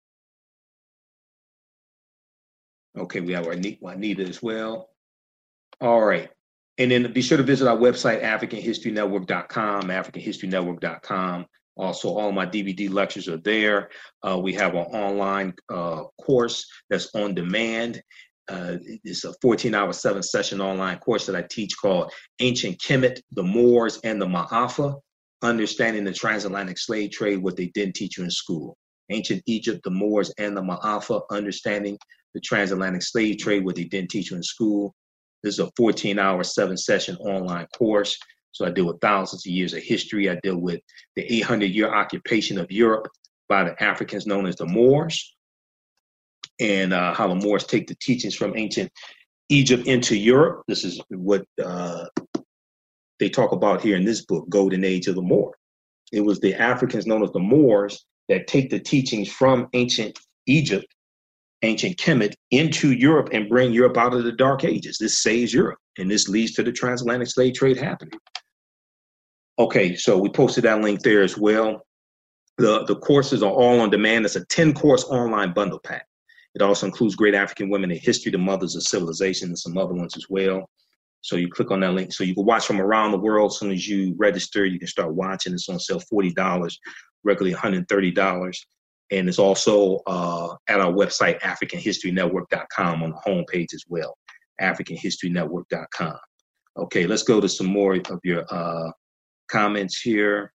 Okay, we have our Juanita as well. All right. And then be sure to visit our website, African History Network dot com, African History Network dot com. Also, all my D V D lectures are there. Uh, we have an online uh, course that's on demand. Uh, it's a fourteen hour, seven session online course that I teach called Ancient Kemet, the Moors, and the Ma'afa, Understanding the Transatlantic Slave Trade, what they didn't teach you in school. Ancient Egypt, the Moors, and the Ma'afa, Understanding the Transatlantic Slave Trade, what they didn't teach you in school. This is a fourteen hour, seven session online course. So I deal with thousands of years of history. I deal with the eight hundred year occupation of Europe by the Africans known as the Moors, and uh, how the Moors take the teachings from ancient Egypt into Europe. This is what uh, they talk about here in this book, Golden Age of the Moor. It was the Africans known as the Moors that take the teachings from ancient Egypt, ancient Kemet, into Europe and bring Europe out of the Dark Ages. This saves Europe, and this leads to the transatlantic slave trade happening. Okay, so we posted that link there as well. The, the courses are all on demand. It's a ten course online bundle pack. It also includes Great African Women in History, the Mothers of Civilization, and some other ones as well. So you click on that link. So you can watch from around the world. As soon as you register, you can start watching. It's on sale forty dollars, regularly one hundred thirty dollars. And it's also uh, at our website, African History Network dot com, on the homepage as well, African History Network dot com. Okay, let's go to some more of your uh, comments here.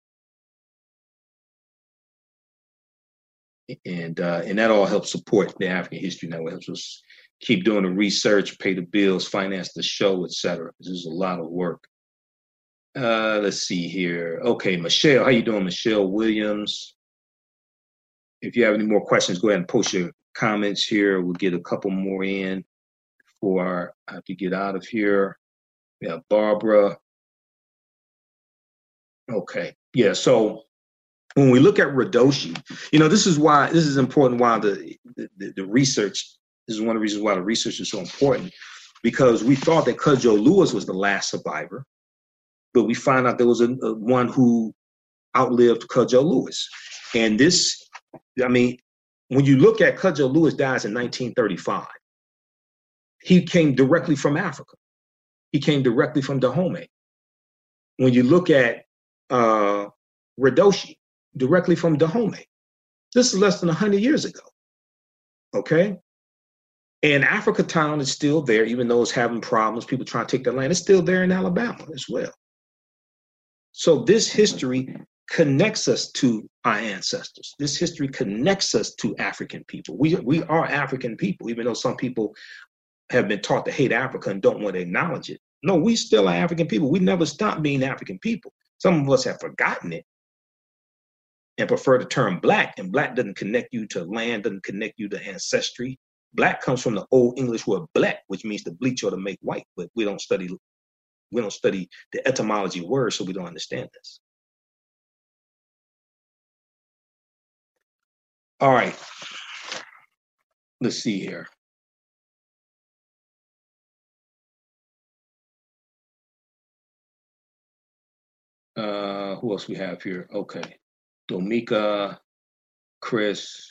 And uh, and that all helps support the African History Network. Helps us keep doing the research, pay the bills, finance the show, et cetera. This is a lot of work. Uh, let's see here. Okay, Michelle, how you doing, Michelle Williams? If you have any more questions, go ahead and post your comments here. We'll get a couple more in before I have to get out of here. We have Barbara. Okay, yeah, so when we look at Radoshi, you know, this is why, this is important why the, the, the research, this is one of the reasons why the research is so important, because we thought that Cudjoe Lewis was the last survivor, but we find out there was a, a one who outlived Cudjoe Lewis. And this, I mean, when you look at Cudjoe Lewis dies in nineteen thirty-five, he came directly from Africa. He came directly from Dahomey. When you look at uh, Radoshi, directly from Dahomey, this is less than one hundred years ago, okay? And Africa Town is still there, even though it's having problems, people trying to take the land, it's still there in Alabama as well. So this history connects us to our ancestors. This history connects us to African people. We, we are African people, even though some people have been taught to hate Africa and don't want to acknowledge it. No, we still are African people. We never stopped being African people. Some of us have forgotten it and prefer the term black, and black doesn't connect you to land, doesn't connect you to ancestry. Black comes from the Old English word black, which means to bleach or to make white, but we don't study, we don't study the etymology of words, so we don't understand this. All right, let's see here. Uh, who else we have here? Okay. Domika, Chris.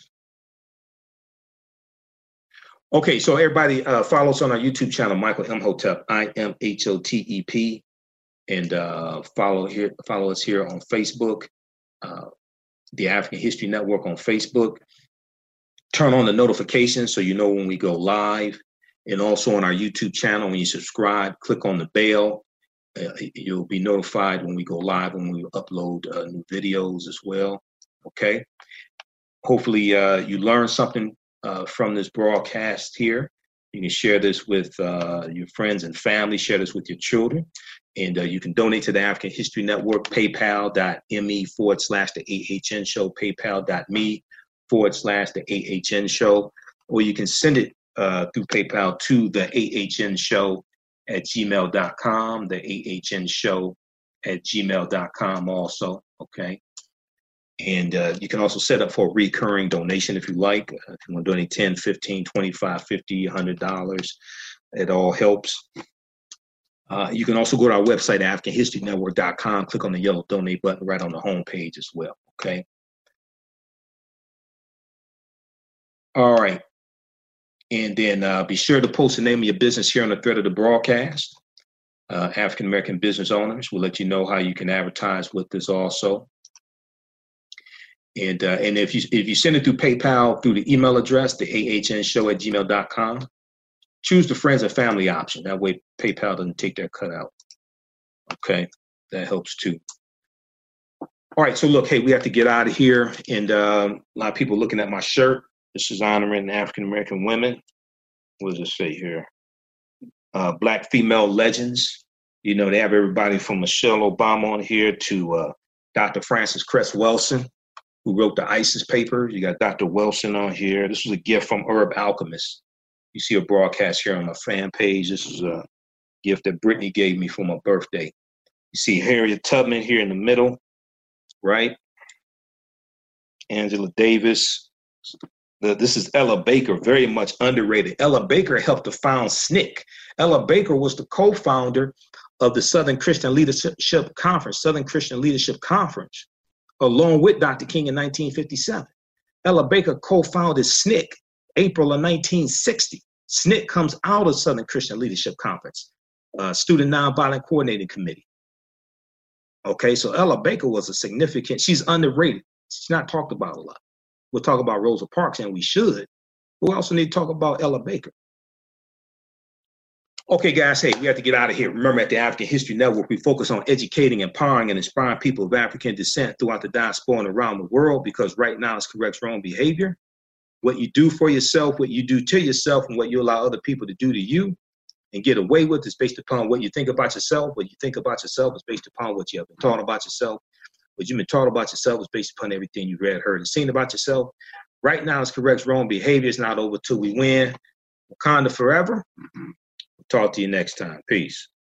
Okay, so everybody uh, follow us on our YouTube channel, Michael Imhotep, I M H O T E P, and uh, follow here, follow us here on Facebook, uh, the African History Network on Facebook. Turn on the notifications so you know when we go live, and also on our YouTube channel, when you subscribe, click on the bell. Uh, you'll be notified when we go live, when we upload uh, new videos as well. Okay. Hopefully uh, you learned something uh, from this broadcast here. You can share this with uh, your friends and family, share this with your children. And uh, you can donate to the African History Network, paypal.me forward slash the AHN show, paypal.me forward slash the AHN show, or you can send it uh, through PayPal to the AHN show at gmail dot com, the AHN show at gmail dot com also, okay? And uh, you can also set up for a recurring donation if you like. Uh, if you want to donate ten, fifteen, twenty-five, fifty, one hundred dollars, it all helps. Uh, you can also go to our website, African History Network dot com, click on the yellow donate button right on the home page as well, okay? All right. And then uh, be sure to post the name of your business here on the thread of the broadcast. Uh, African American business owners will let you know how you can advertise with this also. And uh, and if you if you send it through PayPal through the email address, the A H N show at gmail dot com, choose the friends and family option. That way PayPal doesn't take their cut out. Okay, that helps too. All right, so look, hey, we have to get out of here. And um, a lot of people looking at my shirt. This is honoring African American women. What does it say here? Uh, Black female legends. You know, they have everybody from Michelle Obama on here to uh, Doctor Frances Cress Welsing, who wrote the ISIS papers. You got Doctor Wilson on here. This was a gift from Herb Alchemist. You see a broadcast here on my fan page. This is a gift that Brittany gave me for my birthday. You see Harriet Tubman here in the middle, right? Angela Davis. The, this is Ella Baker, very much underrated. Ella Baker helped to found S N C C. Ella Baker was the co-founder of the Southern Christian Leadership Conference, Southern Christian Leadership Conference, along with Doctor King in nineteen fifty-seven. Ella Baker co-founded S N C C April of nineteen sixty. S N C C comes out of Southern Christian Leadership Conference, uh, Student Nonviolent Coordinating Committee. Okay, so Ella Baker was a significant, she's underrated. She's not talked about a lot. We'll talk about Rosa Parks, and we should. But we also need to talk about Ella Baker. Okay, guys, hey, we have to get out of here. Remember, at the African History Network, we focus on educating, empowering, and inspiring people of African descent throughout the diaspora and around the world, because right now it's corrects wrong behavior. What you do for yourself, what you do to yourself, and what you allow other people to do to you and get away with is based upon what you think about yourself. What you think about yourself is based upon what you have been taught about yourself. What you've been taught about yourself is based upon everything you've read, heard, and seen about yourself. Right now it's corrects wrong behavior. It's not over till we win. Wakanda forever. Talk to you next time. Peace.